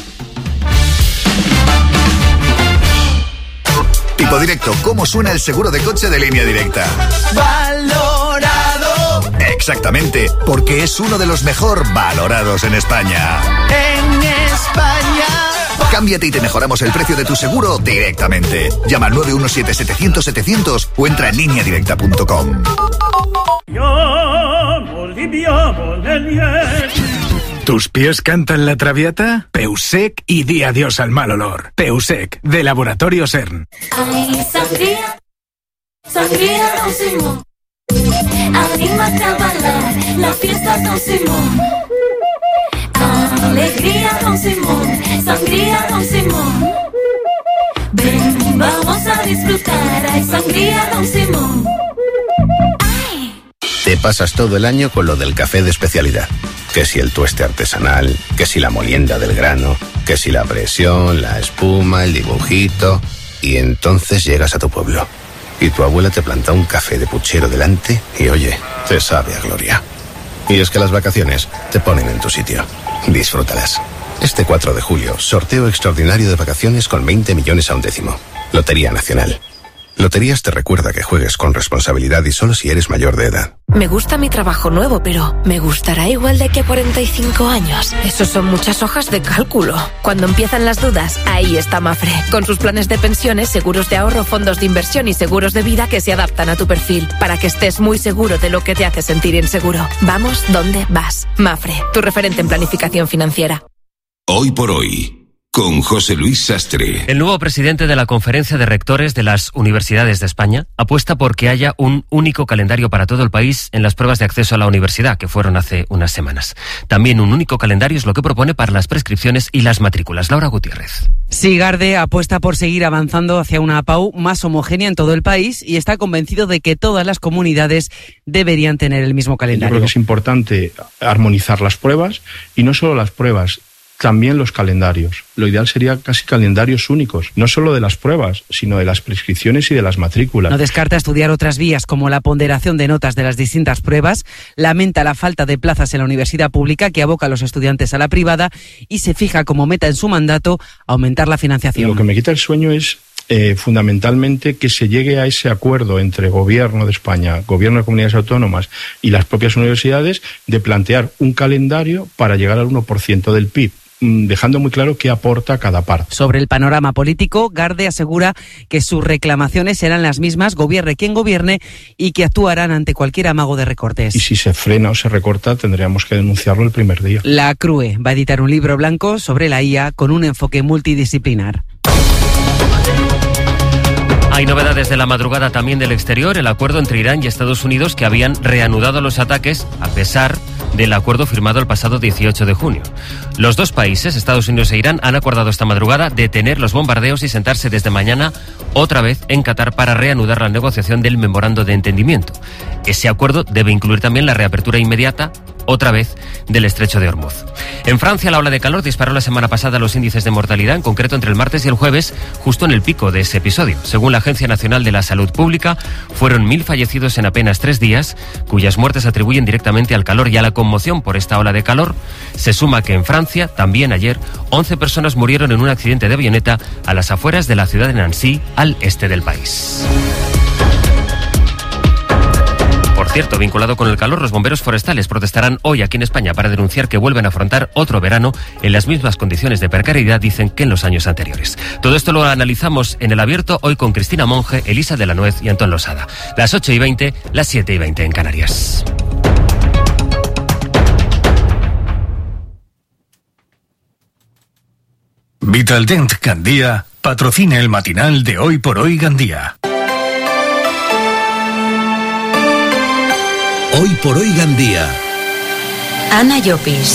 S10: Tipo Directo, ¿cómo suena el seguro de coche de Línea Directa?
S17: Valorado.
S10: Exactamente, porque es uno de los mejor valorados en España.
S17: En España.
S10: Cámbiate y te mejoramos el precio de tu seguro directamente. Llama al 917-700-700 o entra en lineadirecta.com.
S18: ¿Tus pies cantan la traviata? Peusec y di adiós al mal olor. Peusec, de Laboratorio CERN.
S11: Ay, sangría, sangría Don Simón. Anímate a bailar, la fiesta Don Simón. Alegría Don Simón, sangría Don Simón. Ven, vamos a disfrutar, hay sangría Don Simón.
S19: Te pasas todo el año con lo del café de especialidad. Que si el tueste artesanal, que si la molienda del grano, que si la presión, la espuma, el dibujito. Y entonces llegas a tu pueblo. Y tu abuela te planta un café de puchero delante y oye, te sabe a gloria. Y es que las vacaciones te ponen en tu sitio. Disfrútalas. Este 4 de julio, sorteo extraordinario de vacaciones con 20 millones a un décimo. Lotería Nacional. Loterías te recuerda que juegues con responsabilidad y solo si eres mayor de edad.
S21: Me gusta mi trabajo nuevo, pero ¿me gustará igual de aquí a 45 años? Eso son muchas hojas de cálculo. Cuando empiezan las dudas, ahí está Mafre. Con sus planes de pensiones, seguros de ahorro, fondos de inversión y seguros de vida que se adaptan a tu perfil, para que estés muy seguro de lo que te hace sentir inseguro. Vamos donde vas. Mafre, tu referente en planificación financiera.
S5: Hoy por hoy, con José Luis Sastre.
S20: El nuevo presidente de la Conferencia de Rectores de las Universidades de España apuesta por que haya un único calendario para todo el país en las pruebas de acceso a la universidad, que fueron hace unas semanas. También un único calendario es lo que propone para las prescripciones y las matrículas. Laura Gutiérrez.
S22: Sigarde apuesta por seguir avanzando hacia una APAU más homogénea en todo el país y está convencido de que todas las comunidades deberían tener el mismo calendario.
S23: Yo creo que es importante armonizar las pruebas y no solo las pruebas,
S1: también los calendarios. Lo ideal sería casi calendarios únicos, no solo de las pruebas, sino de las prescripciones y de las matrículas.
S22: No descarta estudiar otras vías como la ponderación de notas de las distintas pruebas, lamenta la falta de plazas en la universidad pública que aboca a los estudiantes a la privada y se fija como meta en su mandato aumentar la financiación.
S1: Lo que me quita el sueño es fundamentalmente que se llegue a ese acuerdo entre Gobierno de España, Gobierno de Comunidades Autónomas y las propias universidades de plantear un calendario para llegar al 1% del PIB, dejando muy claro qué aporta cada parte.
S22: Sobre el panorama político, Garde asegura que sus reclamaciones serán las mismas, gobierne quien gobierne, y que actuarán ante cualquier amago de recortes.
S1: Y si se frena o se recorta, tendríamos que denunciarlo el primer día.
S22: La CRUE va a editar un libro blanco sobre la IA con un enfoque multidisciplinar.
S20: Hay novedades de la madrugada también del exterior, el acuerdo entre Irán y Estados Unidos que habían reanudado los ataques a pesar del acuerdo firmado el pasado 18 de junio. Los dos países, Estados Unidos e Irán, han acordado esta madrugada detener los bombardeos y sentarse desde mañana otra vez en Qatar para reanudar la negociación del memorando de entendimiento. Ese acuerdo debe incluir también la reapertura inmediata, otra vez, del estrecho de Hormuz. En Francia, la ola de calor disparó la semana pasada los índices de mortalidad, en concreto entre el martes y el jueves, justo en el pico de ese episodio. Según la Agencia Nacional de la Salud Pública, fueron 1.000 fallecidos en apenas 3 días, cuyas muertes atribuyen directamente al calor y a la conmoción por esta ola de calor. Se suma que en Francia, también ayer, 11 personas murieron en un accidente de avioneta a las afueras de la ciudad de Nancy, al este del país. Por cierto, vinculado con el calor, los bomberos forestales protestarán hoy aquí en España para denunciar que vuelven a afrontar otro verano en las mismas condiciones de precariedad, dicen, que en los años anteriores. Todo esto lo analizamos en El Abierto, hoy con Cristina Monge, Elisa de la Nuez y Antón Losada. Las 8:20, las 7:20 en Canarias.
S18: Vitaldent Gandía patrocina el matinal de Hoy por Hoy Gandía.
S5: Hoy por Hoy Gandía.
S7: Ana Llopis.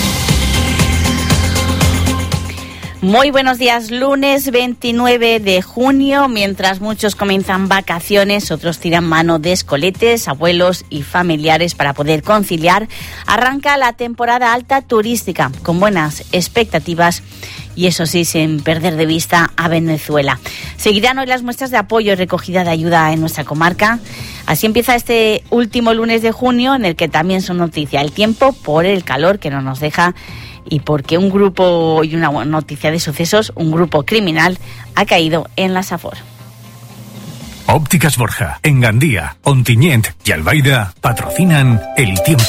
S7: Muy buenos días, lunes 29 de junio. Mientras muchos comienzan vacaciones, otros tiran mano de escoletes, abuelos y familiares para poder conciliar. Arranca la temporada alta turística con buenas expectativas y eso sí, sin perder de vista a Venezuela. Seguirán hoy las muestras de apoyo y recogida de ayuda en nuestra comarca. Así empieza este último lunes de junio, en el que también son noticia el tiempo por el calor que no nos deja y porque un grupo, y una noticia de sucesos, un grupo criminal ha caído en la Safor.
S18: Ópticas Borja, en Gandía, Ontinyent y Albaida patrocinan el tiempo.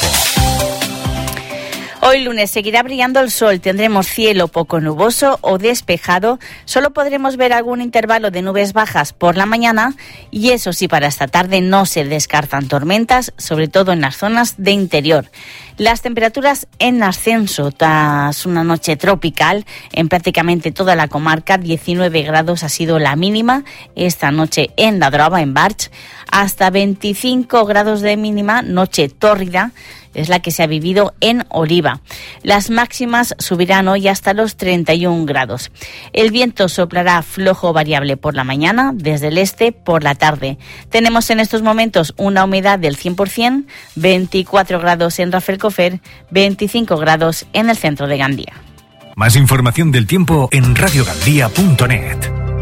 S7: Hoy lunes seguirá brillando el sol, tendremos cielo poco nuboso o despejado, solo podremos ver algún intervalo de nubes bajas por la mañana y eso sí, para esta tarde no se descartan tormentas, sobre todo en las zonas de interior. Las temperaturas en ascenso tras una noche tropical en prácticamente toda la comarca. 19 grados ha sido la mínima esta noche en La Droba, en Barch, hasta 25 grados de mínima, noche tórrida, es la que se ha vivido en Oliva. Las máximas subirán hoy hasta los 31 grados. El viento soplará flojo variable por la mañana, desde el este por la tarde. Tenemos en estos momentos una humedad del 100%, 24 grados en Rafelcofer, 25 grados en el centro de Gandía.
S18: Más información del tiempo en radiogandía.net.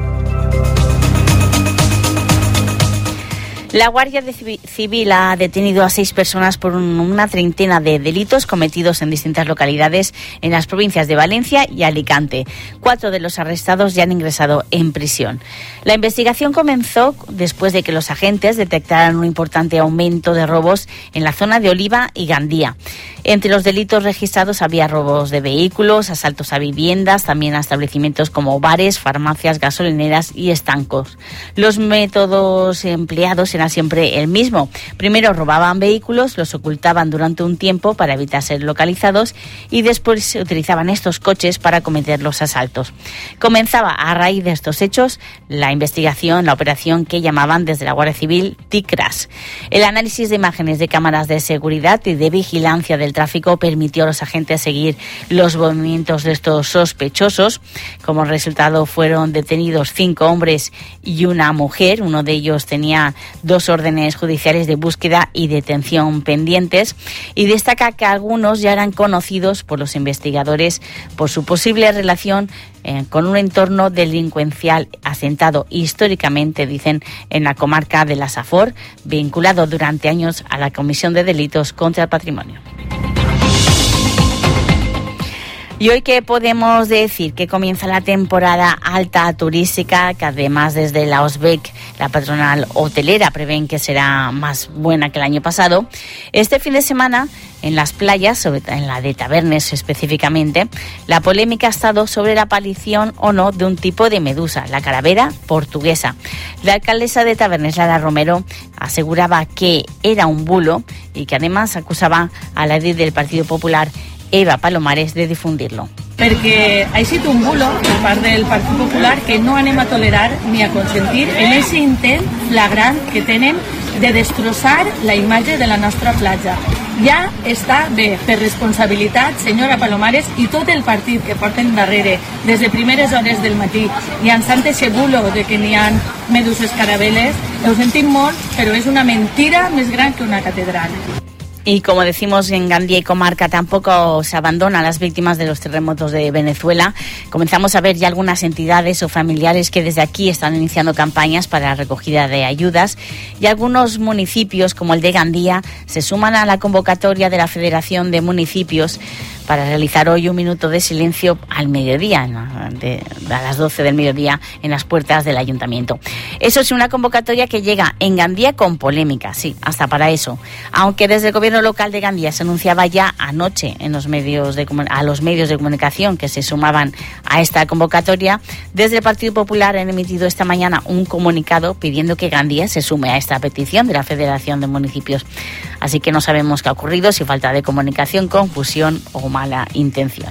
S7: La Guardia Civil ha detenido a 6 personas por una treintena de delitos cometidos en distintas localidades en las provincias de Valencia y Alicante. 4 de los arrestados ya han ingresado en prisión. La investigación comenzó después de que los agentes detectaran un importante aumento de robos en la zona de Oliva y Gandía. Entre los delitos registrados había robos de vehículos, asaltos a viviendas, también a establecimientos como bares, farmacias, gasolineras y estancos. Los métodos empleados eran siempre el mismo. Primero robaban vehículos, los ocultaban durante un tiempo para evitar ser localizados y después utilizaban estos coches para cometer los asaltos. Comenzaba a raíz de estos hechos la investigación, la operación que llamaban desde la Guardia Civil TICRAS. El análisis de imágenes de cámaras de seguridad y de vigilancia del del tráfico permitió a los agentes seguir los movimientos de estos sospechosos. Como resultado fueron detenidos 5 hombres y una mujer. Uno de ellos tenía 2 órdenes judiciales de búsqueda y detención pendientes, y destaca que algunos ya eran conocidos por los investigadores por su posible relación con un entorno delincuencial asentado históricamente, dicen, en la comarca de la Safor, vinculado durante años a la comisión de delitos contra el patrimonio. Y hoy, ¿qué podemos decir? Que comienza la temporada alta turística, que además desde la OSBEC, la patronal hotelera, prevén que será más buena que el año pasado. Este fin de semana, en las playas, en la de Tabernes específicamente, la polémica ha estado sobre la aparición o no de un tipo de medusa, la calavera portuguesa. La alcaldesa de Tabernes, Lara Romero, aseguraba que era un bulo y que además acusaba a la líder del Partido Popular, Eva Palomares, de difundirlo.
S8: Perquè ha sigut un bulo per part del Partit Popular que no anem a tolerar ni a consentir en ese intent flagrant que tenen de destrossar la imatge de la nostra platja. Ja està bé, per responsabilitat, senyora Palomares, i tot el partit que porten darrere, des de primeres hores del matí, llançant ese bulo de que n'hi ha meduses carabeles. Ho sentim molt, però és una mentira més gran que una catedral.
S7: Y como decimos, en Gandía y comarca tampoco se abandonan las víctimas de los terremotos de Venezuela. Comenzamos a ver ya algunas entidades o familiares que desde aquí están iniciando campañas para la recogida de ayudas, y algunos municipios, como el de Gandía, se suman a la convocatoria de la Federación de Municipios para realizar hoy un minuto de silencio al mediodía, a las 12 del mediodía, en las puertas del ayuntamiento. Eso es una convocatoria que llega en Gandía con polémica, sí, hasta para eso. Aunque desde el gobierno local de Gandía se anunciaba ya anoche a los medios de comunicación que se sumaban a esta convocatoria, desde el Partido Popular han emitido esta mañana un comunicado pidiendo que Gandía se sume a esta petición de la Federación de Municipios. Así que no sabemos qué ha ocurrido, si falta de comunicación, confusión o mala intención.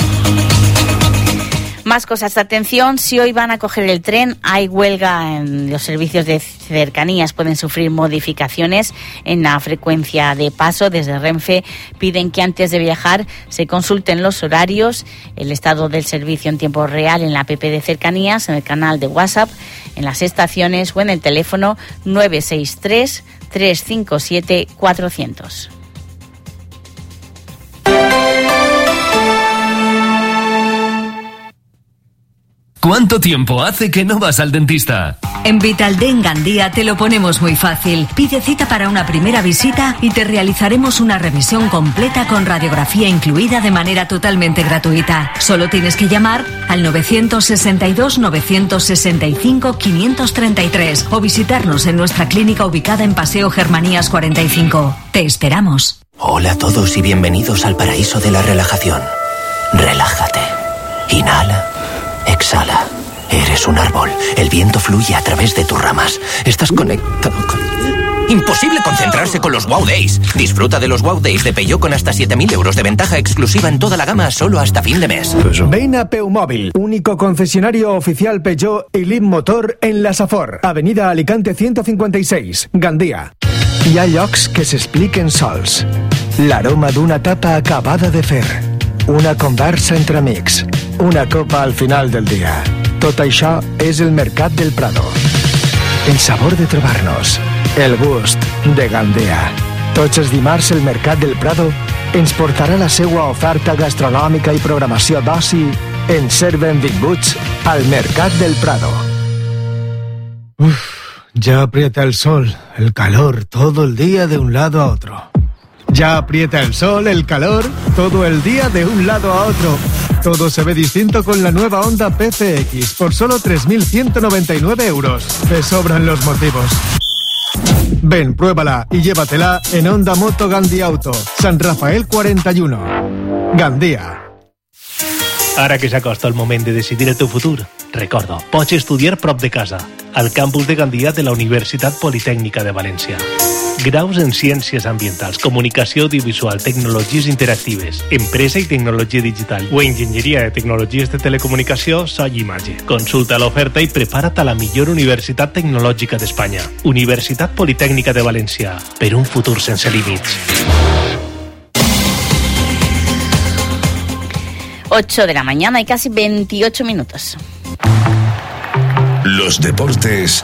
S7: Más cosas, atención, si hoy van a coger el tren, hay huelga en los servicios de cercanías, pueden sufrir modificaciones en la frecuencia de paso. Desde Renfe piden que antes de viajar se consulten los horarios, el estado del servicio en tiempo real en la app de cercanías, en el canal de WhatsApp, en las estaciones o en el teléfono 963 357 400.
S9: ¿Cuánto tiempo hace que no vas al dentista?
S23: En Vitaldent Gandía te lo ponemos muy fácil. Pide cita para una primera visita y te realizaremos una revisión completa con radiografía incluida de manera totalmente gratuita. Solo tienes que llamar al 962 965 533 o visitarnos en nuestra clínica ubicada en Paseo Germanías 45. Te esperamos.
S24: Hola a todos y bienvenidos al paraíso de la relajación. Relájate. Inhala. Exhala. Eres un árbol. El viento fluye a través de tus ramas. Estás conectado con... Imposible concentrarse con los Wow Days. Disfruta de los Wow Days de Peugeot con hasta 7.000 euros de ventaja exclusiva en toda la gama solo hasta fin de mes.
S25: Ven a Peumóvil, único concesionario oficial Peugeot y Leapmotor en la Safor. Avenida Alicante 156, Gandía. Hi ha llocs que s'expliquen sols. L'aroma d'una tapa acabada de fer. Una conversa entre amics. Una copa al final del dia. Tot això és el Mercat del Prado. El sabor de trobar-nos. El gust de Gandea. Tots els dimarts el Mercat del Prado ens portarà la seva oferta gastronòmica i programació d'oci en ser benvinguts al Mercat del Prado.
S26: Ya aprieta el sol, el calor, todo el día de un lado a otro. Ya aprieta el sol, el calor, todo el día de un lado a otro. Todo se ve distinto con la nueva Honda PCX por solo 3.199 euros. Te sobran los motivos. Ven, pruébala y llévatela en Honda Moto Gandhi Auto, San Rafael 41. Gandía.
S27: Ara que s'acosta el moment de decidir el teu futur, recorda, pots estudiar prop de casa, al campus de Gandia de la Universitat Politècnica de València. Graus en Ciències Ambientals, Comunicació Audiovisual, Tecnologies Interactives, Empresa i Tecnologia Digital o Enginyeria de Tecnologies de Telecomunicació, so i imatge. Consulta l'oferta i prepara't a la millor universitat tecnològica d'Espanya. Universitat Politècnica de València, per un futur sense límits.
S7: 8 de la mañana y casi 28 minutos.
S5: Los deportes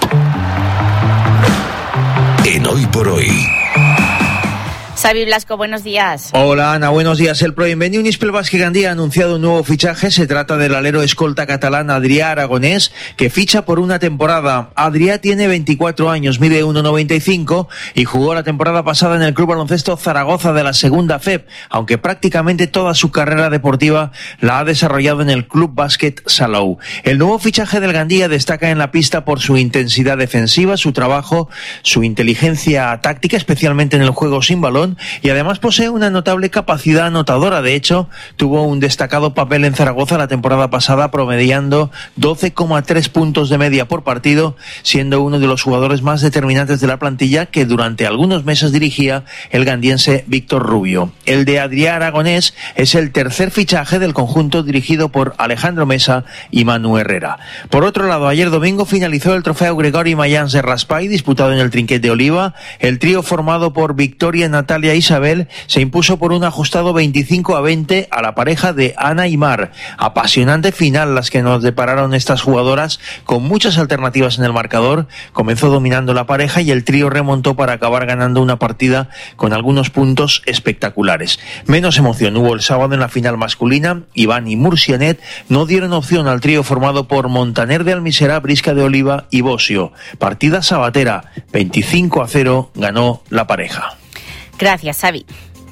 S5: en Hoy por Hoy.
S7: Xavi Blasco, buenos días.
S2: Hola Ana, buenos días. El Proinveni Unispel Basque Gandía ha anunciado un nuevo fichaje. Se trata del alero escolta catalán Adrià Aragonés, que ficha por una temporada. Adrià tiene 24 años, mide 1,95 y jugó la temporada pasada en el Club Baloncesto Zaragoza de la Segunda FEP, aunque prácticamente toda su carrera deportiva la ha desarrollado en el Club Básquet Salou. El nuevo fichaje del Gandía destaca en la pista por su intensidad defensiva, su trabajo, su inteligencia táctica, especialmente en el juego sin balón, y además posee una notable capacidad anotadora. De hecho, tuvo un destacado papel en Zaragoza la temporada pasada, promediando 12,3 puntos de media por partido, siendo uno de los jugadores más determinantes de la plantilla que durante algunos meses dirigía el gandiense Víctor Rubio. El de Adrià Aragonés es el tercer fichaje del conjunto dirigido por Alejandro Mesa y Manu Herrera. Por otro lado, ayer domingo finalizó el trofeo Gregori Mayans de Raspai, disputado en el Trinquet de Oliva. El trío formado por Victoria, Natalia e Isabel se impuso por un ajustado 25-20 a la pareja de Ana y Mar. Apasionante final las que nos depararon estas jugadoras, con muchas alternativas en el marcador. Comenzó dominando la pareja y el trío remontó para acabar ganando una partida con algunos puntos espectaculares. Menos emoción hubo el sábado en la final masculina. Iván y Murcianet no dieron opción al trío formado por Montaner de Almiserà, Brisca de Oliva y Bosio. Partida sabatera, 25-0 ganó la pareja.
S7: Gracias, Xavi.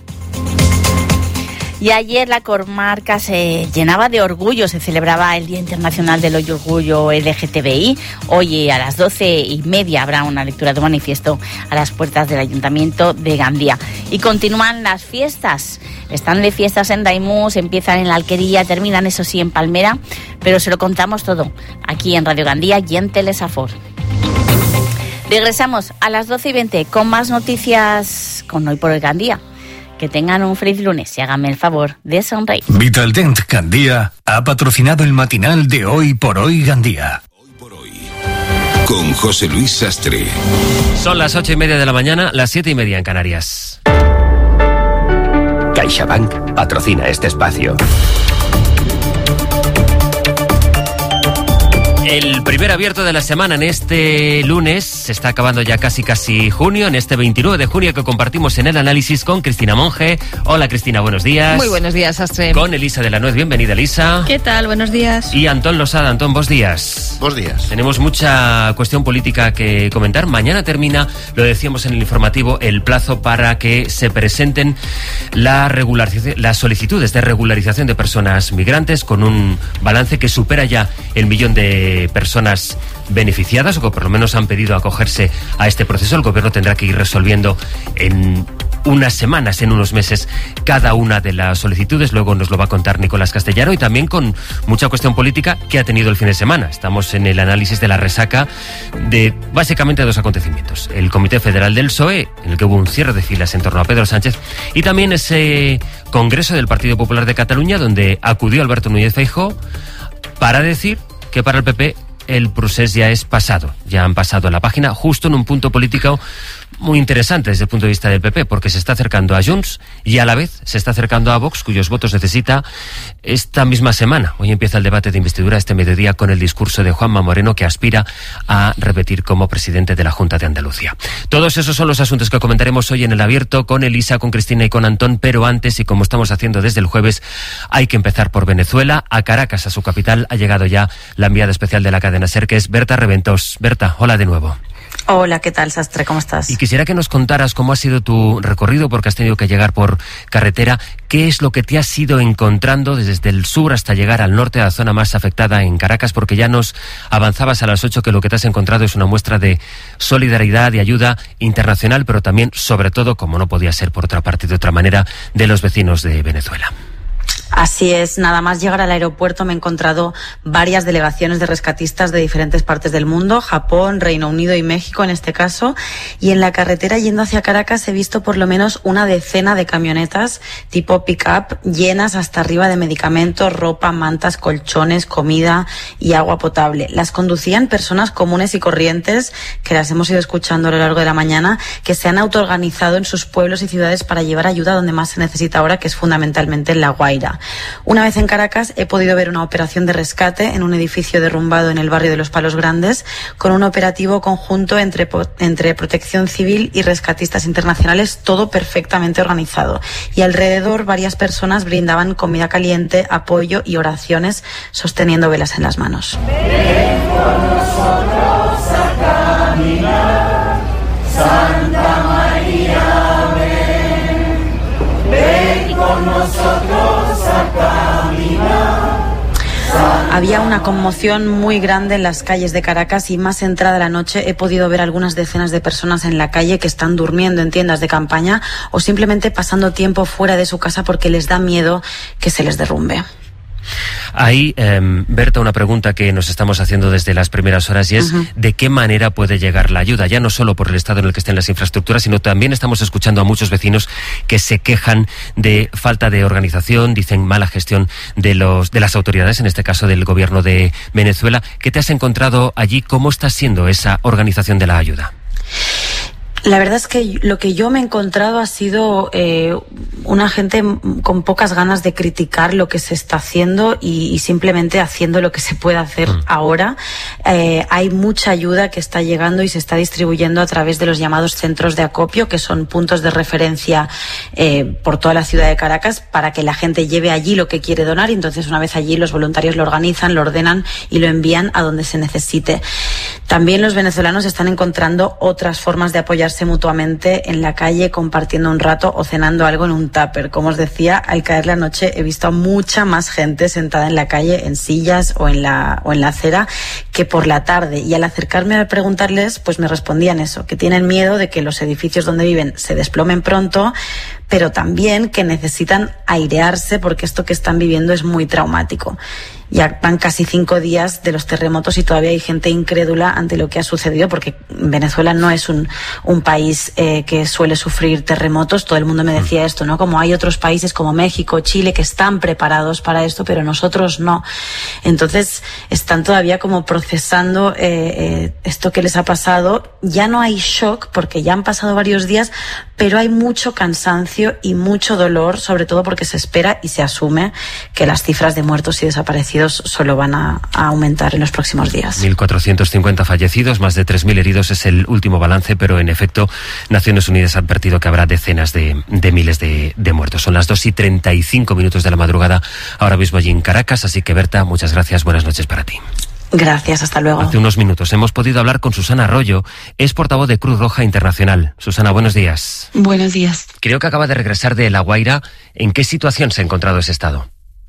S7: Y ayer la comarca se llenaba de orgullo, se celebraba el Día Internacional del Orgullo LGTBI. Hoy a las 12:30 habrá una lectura de manifiesto a las puertas del Ayuntamiento de Gandía. Y continúan las fiestas. Están de fiestas en Daimús, empiezan en la Alquería, terminan eso sí en Palmera, pero se lo contamos todo aquí en Radio Gandía y en Telesafor. Regresamos a las 12:20 con más noticias con Hoy por Hoy Gandía. Que tengan un feliz lunes y háganme el favor de sonreír.
S9: Vitaldent Gandía ha patrocinado el matinal de Hoy por Hoy Gandía.
S5: Con José Luis Sastre.
S20: Son las 8:30 de la mañana, las 7:30 en Canarias.
S24: CaixaBank patrocina este espacio.
S20: El primer abierto de la semana en este lunes, se está acabando ya casi junio, en este 29 de junio que compartimos en el análisis con Cristina Monge. Hola Cristina, buenos días.
S4: Muy buenos días, Sastre.
S20: Con Elisa de la Nuez, bienvenida Elisa.
S4: ¿Qué tal? Buenos días.
S20: Y Antón Losada. Antón, buenos días.
S12: Buenos días.
S20: Tenemos mucha cuestión política que comentar. Mañana termina, lo decíamos en el informativo, el plazo para que se presenten las solicitudes de regularización de personas migrantes, con un balance que supera ya el 1.000.000 de personas beneficiadas, o que por lo menos han pedido acogerse a este proceso. El gobierno tendrá que ir resolviendo en unas semanas, en unos meses, cada una de las solicitudes. Luego nos lo va a contar Nicolás Castellano, y también con mucha cuestión política que ha tenido el fin de semana. Estamos en el análisis de la resaca de básicamente dos acontecimientos: el Comité Federal del PSOE, en el que hubo un cierre de filas en torno a Pedro Sánchez, y también ese Congreso del Partido Popular de Cataluña, donde acudió Alberto Núñez Feijóo para decir que para el PP el procés ya es pasado. Ya han pasado la página, justo en un punto político muy interesante desde el punto de vista del PP, porque se está acercando a Junts y a la vez se está acercando a Vox, cuyos votos necesita esta misma semana. Hoy empieza el debate de investidura este mediodía con el discurso de Juanma Moreno, que aspira a repetir como presidente de la Junta de Andalucía. Todos esos son los asuntos que comentaremos hoy en el abierto con Elisa, con Cristina y con Antón, pero antes, y como estamos haciendo desde el jueves, hay que empezar por Venezuela. A Caracas, a su capital, ha llegado ya la enviada especial de la cadena SER, que es Berta Reventós. Berta, hola de nuevo.
S13: Hola, ¿qué tal, Sastre? ¿Cómo estás?
S20: Y quisiera que nos contaras cómo ha sido tu recorrido, porque has tenido que llegar por carretera. ¿Qué es lo que te has ido encontrando desde el sur hasta llegar al norte, a la zona más afectada en Caracas? Porque ya nos avanzabas a las 8 que lo que te has encontrado es una muestra de solidaridad y ayuda internacional, pero también, sobre todo, como no podía ser por otra parte de otra manera, de los vecinos de Venezuela.
S13: Así es, nada más llegar al aeropuerto me he encontrado varias delegaciones de rescatistas de diferentes partes del mundo, Japón, Reino Unido y México en este caso, y en la carretera yendo hacia Caracas he visto por lo menos una decena de camionetas tipo pick-up llenas hasta arriba de medicamentos, ropa, mantas, colchones, comida y agua potable. Las conducían personas comunes y corrientes, que las hemos ido escuchando a lo largo de la mañana, que se han autoorganizado en sus pueblos y ciudades para llevar ayuda donde más se necesita ahora, que es fundamentalmente en La Guaira. Una vez en Caracas he podido ver una operación de rescate en un edificio derrumbado en el barrio de Los Palos Grandes, con un operativo conjunto entre Protección Civil y rescatistas internacionales, todo perfectamente organizado. Y alrededor varias personas brindaban comida caliente, apoyo y oraciones sosteniendo velas en las manos.
S3: Ven con nosotros a caminar, Santa María, ven. Ven con nosotros a caminar.
S13: Había una conmoción muy grande en las calles de Caracas y más entrada la noche he podido ver algunas decenas de personas en la calle que están durmiendo en tiendas de campaña o simplemente pasando tiempo fuera de su casa porque les da miedo que se les derrumbe.
S20: Ahí, Berta, una pregunta que nos estamos haciendo desde las primeras horas y es ¿de qué manera puede llegar la ayuda? Ya no solo por el estado en el que estén las infraestructuras, sino también estamos escuchando a muchos vecinos que se quejan de falta de organización, dicen mala gestión de las autoridades, en este caso del gobierno de Venezuela. ¿Qué te has encontrado allí? ¿Cómo está siendo esa organización de la ayuda?
S13: La verdad es que lo que yo me he encontrado ha sido una gente con pocas ganas de criticar lo que se está haciendo y simplemente haciendo lo que se puede hacer ahora. Hay mucha ayuda que está llegando y se está distribuyendo a través de los llamados centros de acopio, que son puntos de referencia por toda la ciudad de Caracas para que la gente lleve allí lo que quiere donar, y entonces una vez allí los voluntarios lo organizan, lo ordenan y lo envían a donde se necesite. También los venezolanos están encontrando otras formas de apoyarse mutuamente en la calle, compartiendo un rato o cenando algo en un tupper. Como os decía, al caer la noche he visto a mucha más gente sentada en la calle, en sillas o en la acera, que por la tarde. Y al acercarme a preguntarles, pues me respondían eso, que tienen miedo de que los edificios donde viven se desplomen pronto, pero también que necesitan airearse porque esto que están viviendo es muy traumático. Ya van casi 5 días de los terremotos y todavía hay gente incrédula ante lo que ha sucedido, porque Venezuela no es un país que suele sufrir terremotos. Todo el mundo me decía esto, ¿no? Como hay otros países como México, Chile, que están preparados para esto, pero nosotros no. Entonces están todavía como procesando esto que les ha pasado. Ya no hay shock porque ya han pasado varios días, pero hay mucho cansancio y mucho dolor, sobre todo porque se espera y se asume que las cifras de muertos y desaparecidos solo van a aumentar en los próximos días. 1.450
S20: fallecidos, más de 3.000 heridos es el último balance, pero en efecto Naciones Unidas ha advertido que habrá decenas de miles de muertos. Son las 2:35 de la madrugada ahora mismo allí en Caracas, así que Berta, muchas gracias, buenas noches para ti.
S13: Gracias, hasta luego.
S20: Hace unos minutos hemos podido hablar con Susana Arroyo, es portavoz de Cruz Roja Internacional. Susana, buenos días.
S6: Buenos días.
S20: Creo que acaba de regresar de La Guaira. ¿En qué situación se ha encontrado ese estado?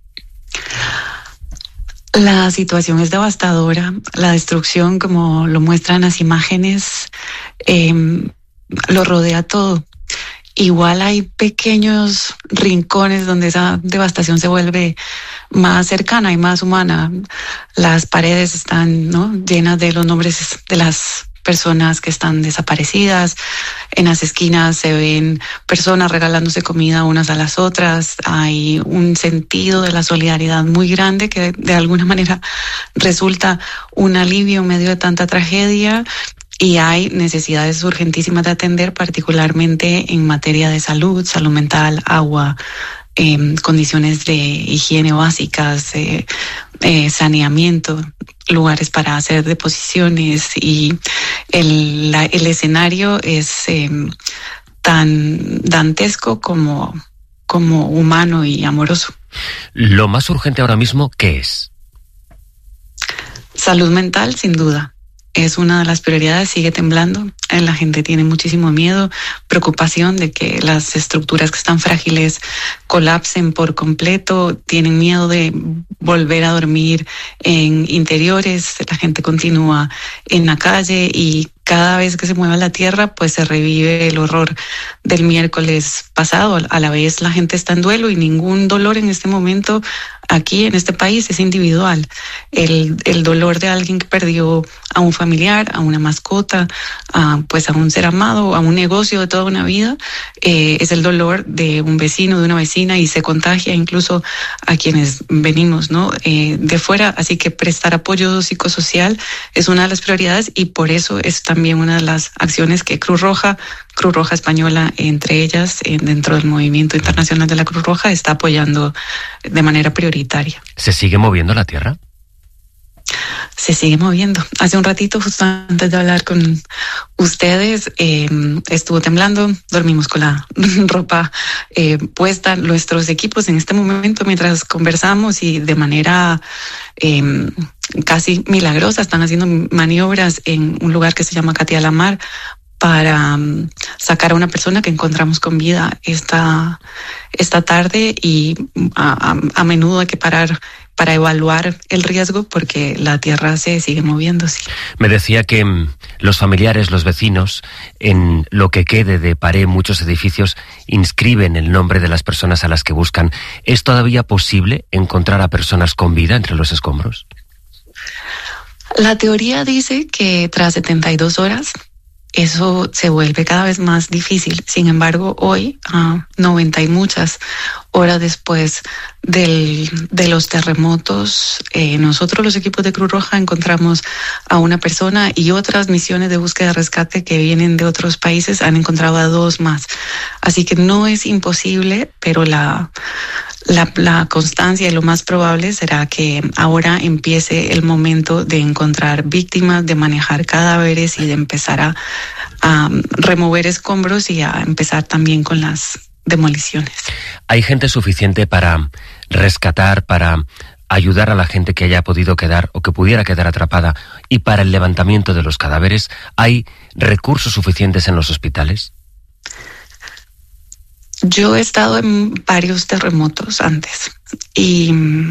S6: La situación es devastadora. La destrucción, como lo muestran las imágenes, lo rodea todo. Igual hay pequeños rincones donde esa devastación se vuelve más cercana y más humana. Las paredes están, ¿no?, llenas de los nombres de las personas que están desaparecidas. En las esquinas se ven personas regalándose comida unas a las otras. Hay un sentido de la solidaridad muy grande que de alguna manera resulta un alivio en medio de tanta tragedia. Y hay necesidades urgentísimas de atender, particularmente en materia de salud mental, agua, condiciones de higiene básicas, saneamiento, lugares para hacer deposiciones, y el escenario es tan dantesco como humano y amoroso.
S20: Lo más urgente ahora mismo, ¿qué es?
S6: Salud mental, sin duda. Es una de las prioridades, sigue temblando. La gente tiene muchísimo miedo, preocupación de que las estructuras que están frágiles colapsen por completo, tienen miedo de volver a dormir en interiores, la gente continúa en la calle y cada vez que se mueva la tierra, pues se revive el horror del miércoles pasado. A la vez la gente está en duelo y ningún dolor en este momento aquí en este país es individual. El dolor de alguien que perdió a un familiar, a una mascota, pues a un ser amado, a un negocio de toda una vida, es el dolor de un vecino, de una vecina, y se contagia incluso a quienes venimos, ¿no?, de fuera. Así que prestar apoyo psicosocial es una de las prioridades y por eso es también una de las acciones que Cruz Roja, Cruz Roja Española, entre ellas, dentro del movimiento internacional de la Cruz Roja, está apoyando de manera prioritaria.
S20: ¿Se sigue moviendo la tierra?
S6: Se sigue moviendo. Hace un ratito, justo antes de hablar con ustedes, estuvo temblando, dormimos con la ropa puesta, nuestros equipos en este momento, mientras conversamos, y de manera casi milagrosa están haciendo maniobras en un lugar que se llama Catialamar para sacar a una persona que encontramos con vida esta tarde, y a menudo hay que parar para evaluar el riesgo porque la tierra se sigue moviéndose.
S20: Me decía que los familiares, los vecinos, en lo que quede de Paré, muchos edificios inscriben el nombre de las personas a las que buscan. ¿Es todavía posible encontrar a personas con vida entre los escombros?
S6: La teoría dice que tras 72 horas eso se vuelve cada vez más difícil. Sin embargo, hoy, 90 y muchas horas después de los terremotos, nosotros, los equipos de Cruz Roja, encontramos a una persona, y otras misiones de búsqueda y rescate que vienen de otros países han encontrado a 2 más. Así que no es imposible, pero la constancia y lo más probable será que ahora empiece el momento de encontrar víctimas, de manejar cadáveres y de empezar a remover escombros y a empezar también con las demoliciones.
S20: ¿Hay gente suficiente para rescatar, para ayudar a la gente que haya podido quedar o que pudiera quedar atrapada, y para el levantamiento de los cadáveres? ¿Hay recursos suficientes en los hospitales?
S6: Yo he estado en varios terremotos antes y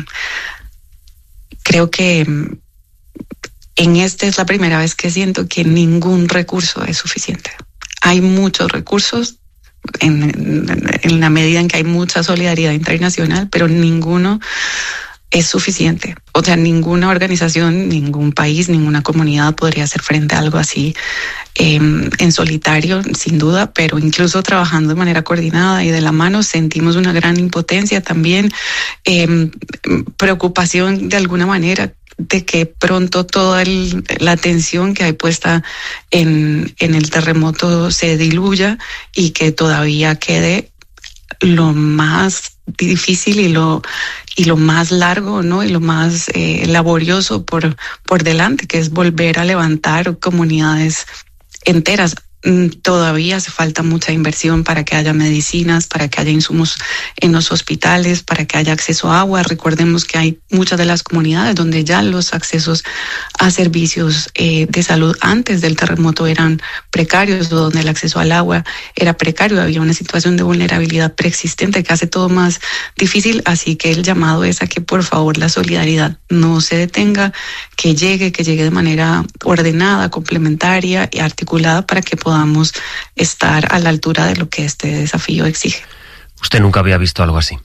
S6: creo que en este es la primera vez que siento que ningún recurso es suficiente. Hay muchos recursos en la medida en que hay mucha solidaridad internacional, pero ninguno es suficiente. O sea, ninguna organización, ningún país, ninguna comunidad podría hacer frente a algo así en solitario, sin duda, pero incluso trabajando de manera coordinada y de la mano sentimos una gran impotencia también, preocupación de alguna manera de que pronto toda la atención que hay puesta en el terremoto se diluya y que todavía quede lo más difícil y lo más largo, ¿no? Y lo más laborioso por delante, que es volver a levantar comunidades enteras. Todavía hace falta mucha inversión para que haya medicinas, para que haya insumos en los hospitales, para que haya acceso a agua. Recordemos que hay muchas de las comunidades donde ya los accesos a servicios de salud antes del terremoto eran precarios, o donde el acceso al agua era precario. Había una situación de vulnerabilidad preexistente que hace todo más difícil. Así que el llamado es a que por favor la solidaridad no se detenga, que llegue de manera ordenada, complementaria y articulada para que podamos estar a la altura de lo que este desafío exige.
S20: ¿Usted nunca había visto algo así?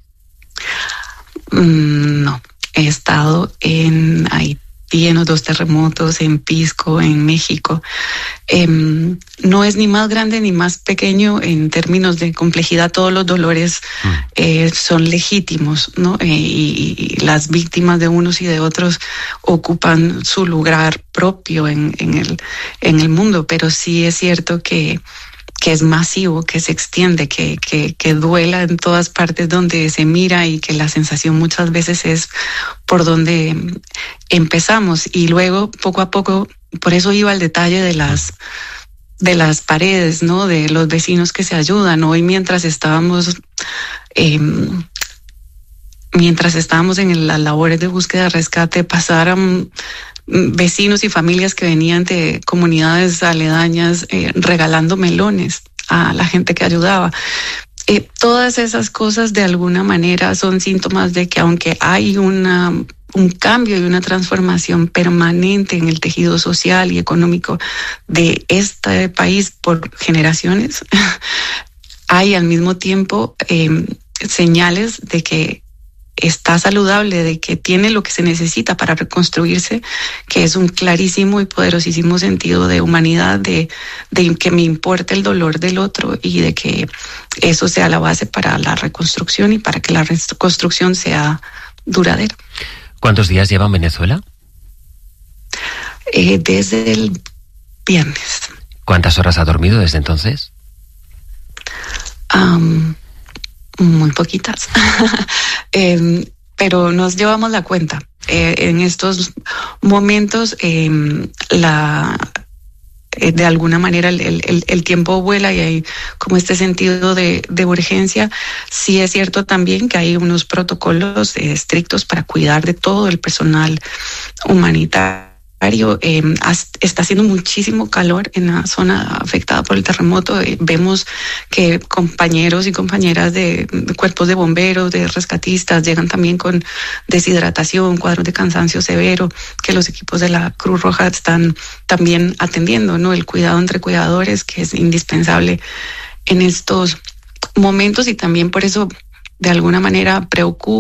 S6: No, he estado en Haití en los 2 terremotos, en Pisco, en México. No es ni más grande ni más pequeño en términos de complejidad. Todos los dolores son legítimos, ¿no? Y las víctimas de unos y de otros ocupan su lugar propio en el mundo, pero sí es cierto que es masivo, que se extiende, que duela en todas partes donde se mira, y que la sensación muchas veces es por donde empezamos, y luego poco a poco. Por eso iba al detalle de las paredes, ¿no? De los vecinos que se ayudan. Hoy, mientras estábamos en las labores de búsqueda y rescate, pasaron vecinos y familias que venían de comunidades aledañas regalando melones a la gente que ayudaba. Todas esas cosas de alguna manera son síntomas de que aunque hay un cambio y una transformación permanente en el tejido social y económico de este país por generaciones, hay al mismo tiempo señales de que está saludable, de que tiene lo que se necesita para reconstruirse, que es un clarísimo y poderosísimo sentido de humanidad, de que me importa el dolor del otro, y de que eso sea la base para la reconstrucción y para que la reconstrucción sea duradera.
S20: ¿Cuántos días lleva en Venezuela?
S6: Desde el viernes.
S20: ¿Cuántas horas ha dormido desde entonces?
S6: Muy poquitas. Pero nos llevamos la cuenta. En estos momentos, de alguna manera el tiempo vuela y hay como este sentido de urgencia. Sí es cierto también que hay unos protocolos estrictos para cuidar de todo el personal humanitario. Está haciendo muchísimo calor en la zona afectada por el terremoto. Vemos que compañeros y compañeras de cuerpos de bomberos, de rescatistas, llegan también con deshidratación, cuadros de cansancio severo, que los equipos de la Cruz Roja están también atendiendo, ¿no? El cuidado entre cuidadores, que es indispensable en estos momentos, y también por eso de alguna manera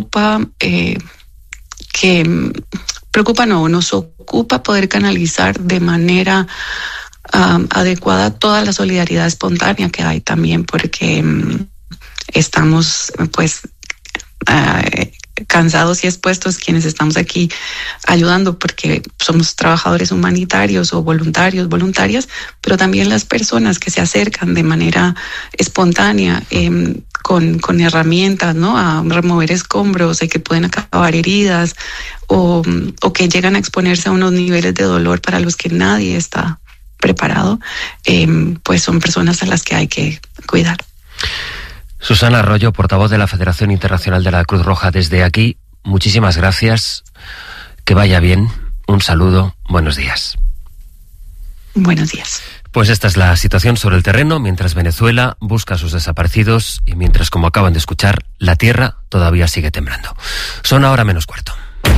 S6: nos ocupa poder canalizar de manera adecuada toda la solidaridad espontánea que hay también, porque estamos pues cansados y expuestos quienes estamos aquí ayudando, porque somos trabajadores humanitarios o voluntarias, pero también las personas que se acercan de manera espontánea con herramientas, ¿no? A remover escombros, que pueden acabar heridas o que llegan a exponerse a unos niveles de dolor para los que nadie está preparado, pues son personas a las que hay que cuidar.
S20: Susana Arroyo, portavoz de la Federación Internacional de la Cruz Roja, desde aquí, muchísimas gracias, que vaya bien, un saludo, buenos días.
S6: Buenos días.
S20: Pues esta es la situación sobre el terreno, mientras Venezuela busca a sus desaparecidos y mientras, como acaban de escuchar, la tierra todavía sigue temblando. Son ahora -4.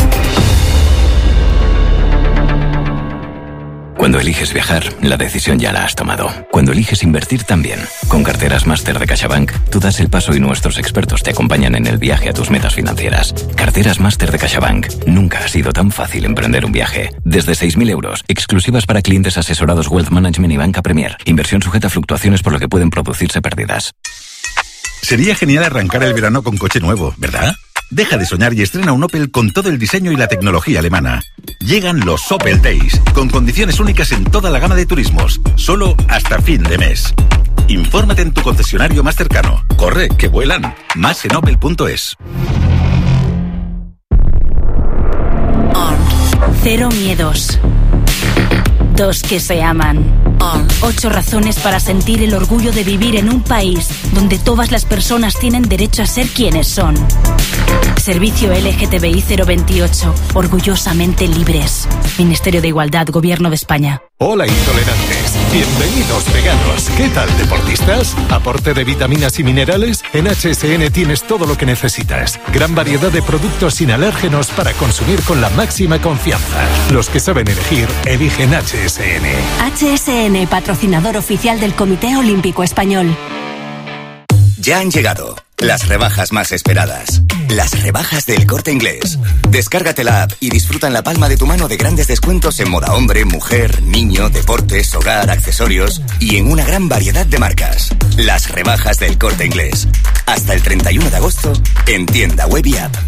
S10: Cuando eliges viajar, la decisión ya la has tomado. Cuando eliges invertir también. Con Carteras Máster de CaixaBank, tú das el paso y nuestros expertos te acompañan en el viaje a tus metas financieras. Carteras Máster de CaixaBank. Nunca ha sido tan fácil emprender un viaje. Desde 6.000 euros, exclusivas para clientes asesorados Wealth Management y Banca Premier. Inversión sujeta a fluctuaciones por lo que pueden producirse pérdidas.
S11: Sería genial arrancar el verano con coche nuevo, ¿verdad? Deja de soñar y estrena un Opel con todo el diseño y la tecnología alemana. Llegan los Opel Days, con condiciones únicas en toda la gama de turismos, solo hasta fin de mes. Infórmate en tu concesionario más cercano. Corre, que vuelan. Más en opel.es.
S12: Cero miedos. Dos que se aman. 8 razones para sentir el orgullo de vivir en un país donde todas las personas tienen derecho a ser quienes son. Servicio LGTBI 028. Orgullosamente libres. Ministerio de Igualdad, Gobierno de España.
S14: Hola intolerantes, bienvenidos veganos. ¿Qué tal deportistas? ¿Aporte de vitaminas y minerales? En HSN tienes todo lo que necesitas. Gran variedad de productos sin alérgenos para consumir con la máxima confianza. Los que saben elegir, eligen HSN.
S23: HSN, patrocinador oficial del Comité Olímpico Español.
S15: Ya han llegado las rebajas más esperadas. Las rebajas del Corte Inglés. Descárgate la app y disfruta en la palma de tu mano de grandes descuentos en moda hombre, mujer, niño, deportes, hogar, accesorios y en una gran variedad de marcas. Las rebajas del Corte Inglés. Hasta el 31 de agosto en tienda web y app.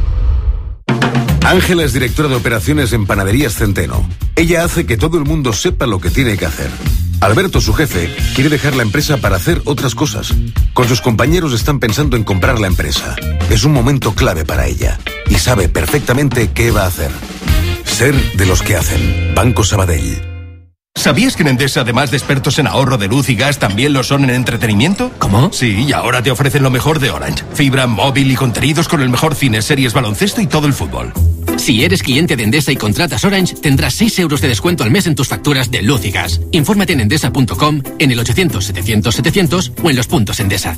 S16: Ángela es directora de operaciones en Panaderías Centeno. Ella hace que todo el mundo sepa lo que tiene que hacer. Alberto, su jefe, quiere dejar la empresa para hacer otras cosas. Con sus compañeros están pensando en comprar la empresa. Es un momento clave para ella y sabe perfectamente qué va a hacer. Ser de los que hacen. Banco Sabadell.
S17: ¿Sabías que en Endesa, además de expertos en ahorro de luz y gas, también lo son en entretenimiento?
S20: ¿Cómo?
S17: Sí, y ahora te ofrecen lo mejor de Orange. Fibra, móvil y contenidos con el mejor cine, series, baloncesto y todo el fútbol.
S28: Si eres cliente de Endesa y contratas Orange, tendrás 6 euros de descuento al mes en tus facturas de luz y gas. Infórmate en endesa.com, en el 800-700-700 o en los puntos Endesa.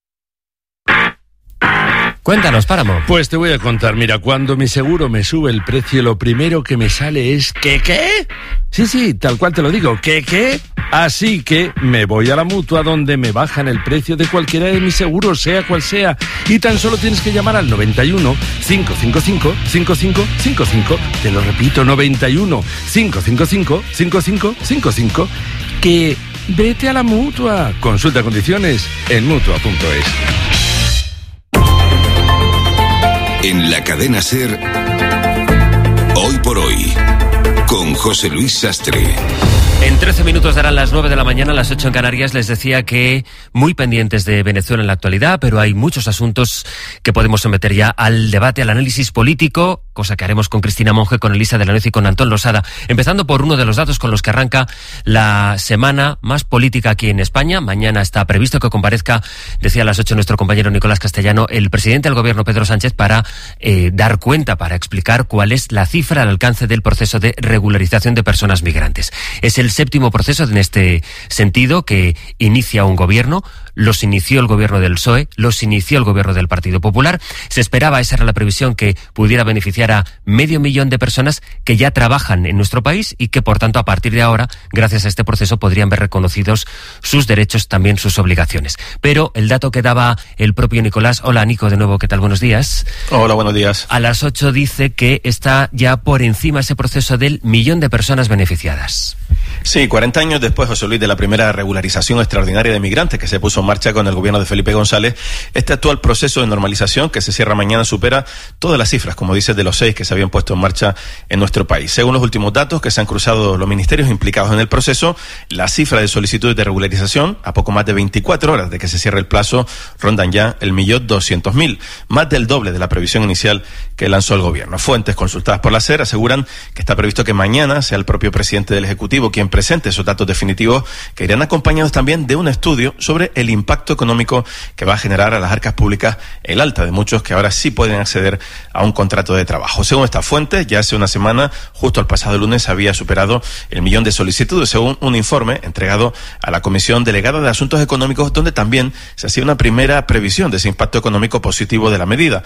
S20: Cuéntanos, Páramo.
S29: Pues te voy a contar, mira, cuando mi seguro me sube el precio, lo primero que me sale es ¿qué? Sí, tal cual te lo digo, ¿qué? Así que me voy a la Mutua, donde me bajan el precio de cualquiera de mis seguros, sea cual sea, y tan solo tienes que llamar al 91 555 5555. Te lo repito, 91 555 5555. Que vete a la Mutua. Consulta condiciones en mutua.es.
S5: En la cadena SER, hoy por hoy, con José Luis Sastre.
S20: En 13 minutos darán las 9 de la mañana, las 8 en Canarias. Les decía que muy pendientes de Venezuela en la actualidad, pero hay muchos asuntos que podemos someter ya al debate, al análisis político, cosa que haremos con Cristina Monge, con Elisa de la Nuez y con Antón Losada. Empezando por uno de los datos con los que arranca la semana más política aquí en España. Mañana está previsto que comparezca, decía a las 8 nuestro compañero Nicolás Castellano, el presidente del gobierno Pedro Sánchez para dar cuenta, para explicar cuál es la cifra al alcance del proceso de regularización de personas migrantes. Es el séptimo proceso en este sentido que inicia un gobierno. Los inició el gobierno del PSOE, los inició el gobierno del Partido Popular. Se esperaba, esa era la previsión, que pudiera beneficiar a 500.000 de personas que ya trabajan en nuestro país y que, por tanto, a partir de ahora, gracias a este proceso, podrían ver reconocidos sus derechos, también sus obligaciones. Pero el dato que daba el propio Nicolás, hola Nico, de nuevo, ¿qué tal? Buenos días.
S1: Hola, buenos días.
S20: A las 8 dice que está ya por encima ese proceso del 1.000.000 de personas beneficiadas.
S1: Sí, 40 años después, José Luis, de la primera regularización extraordinaria de migrantes que se puso en marcha con el gobierno de Felipe González, este actual proceso de normalización que se cierra mañana supera todas las cifras, como dices, de los 6 que se habían puesto en marcha en nuestro país. Según los últimos datos que se han cruzado los ministerios implicados en el proceso, la cifra de solicitudes de regularización, a poco más de 24 horas de que se cierre el plazo, rondan ya el 1.200.000, más del doble de la previsión inicial que lanzó el gobierno. Fuentes consultadas por la SER aseguran que está previsto que mañana sea el propio presidente del Ejecutivo quien presente esos datos definitivos, que irán acompañados también de un estudio sobre el impacto económico que va a generar a las arcas públicas el alta de muchos que ahora sí pueden acceder a un contrato de trabajo. Según esta fuente, ya hace una semana, justo el pasado lunes, había superado el 1.000.000 de solicitudes, según un informe entregado a la Comisión Delegada de Asuntos Económicos, donde también se hacía una primera previsión de ese impacto económico positivo de la medida.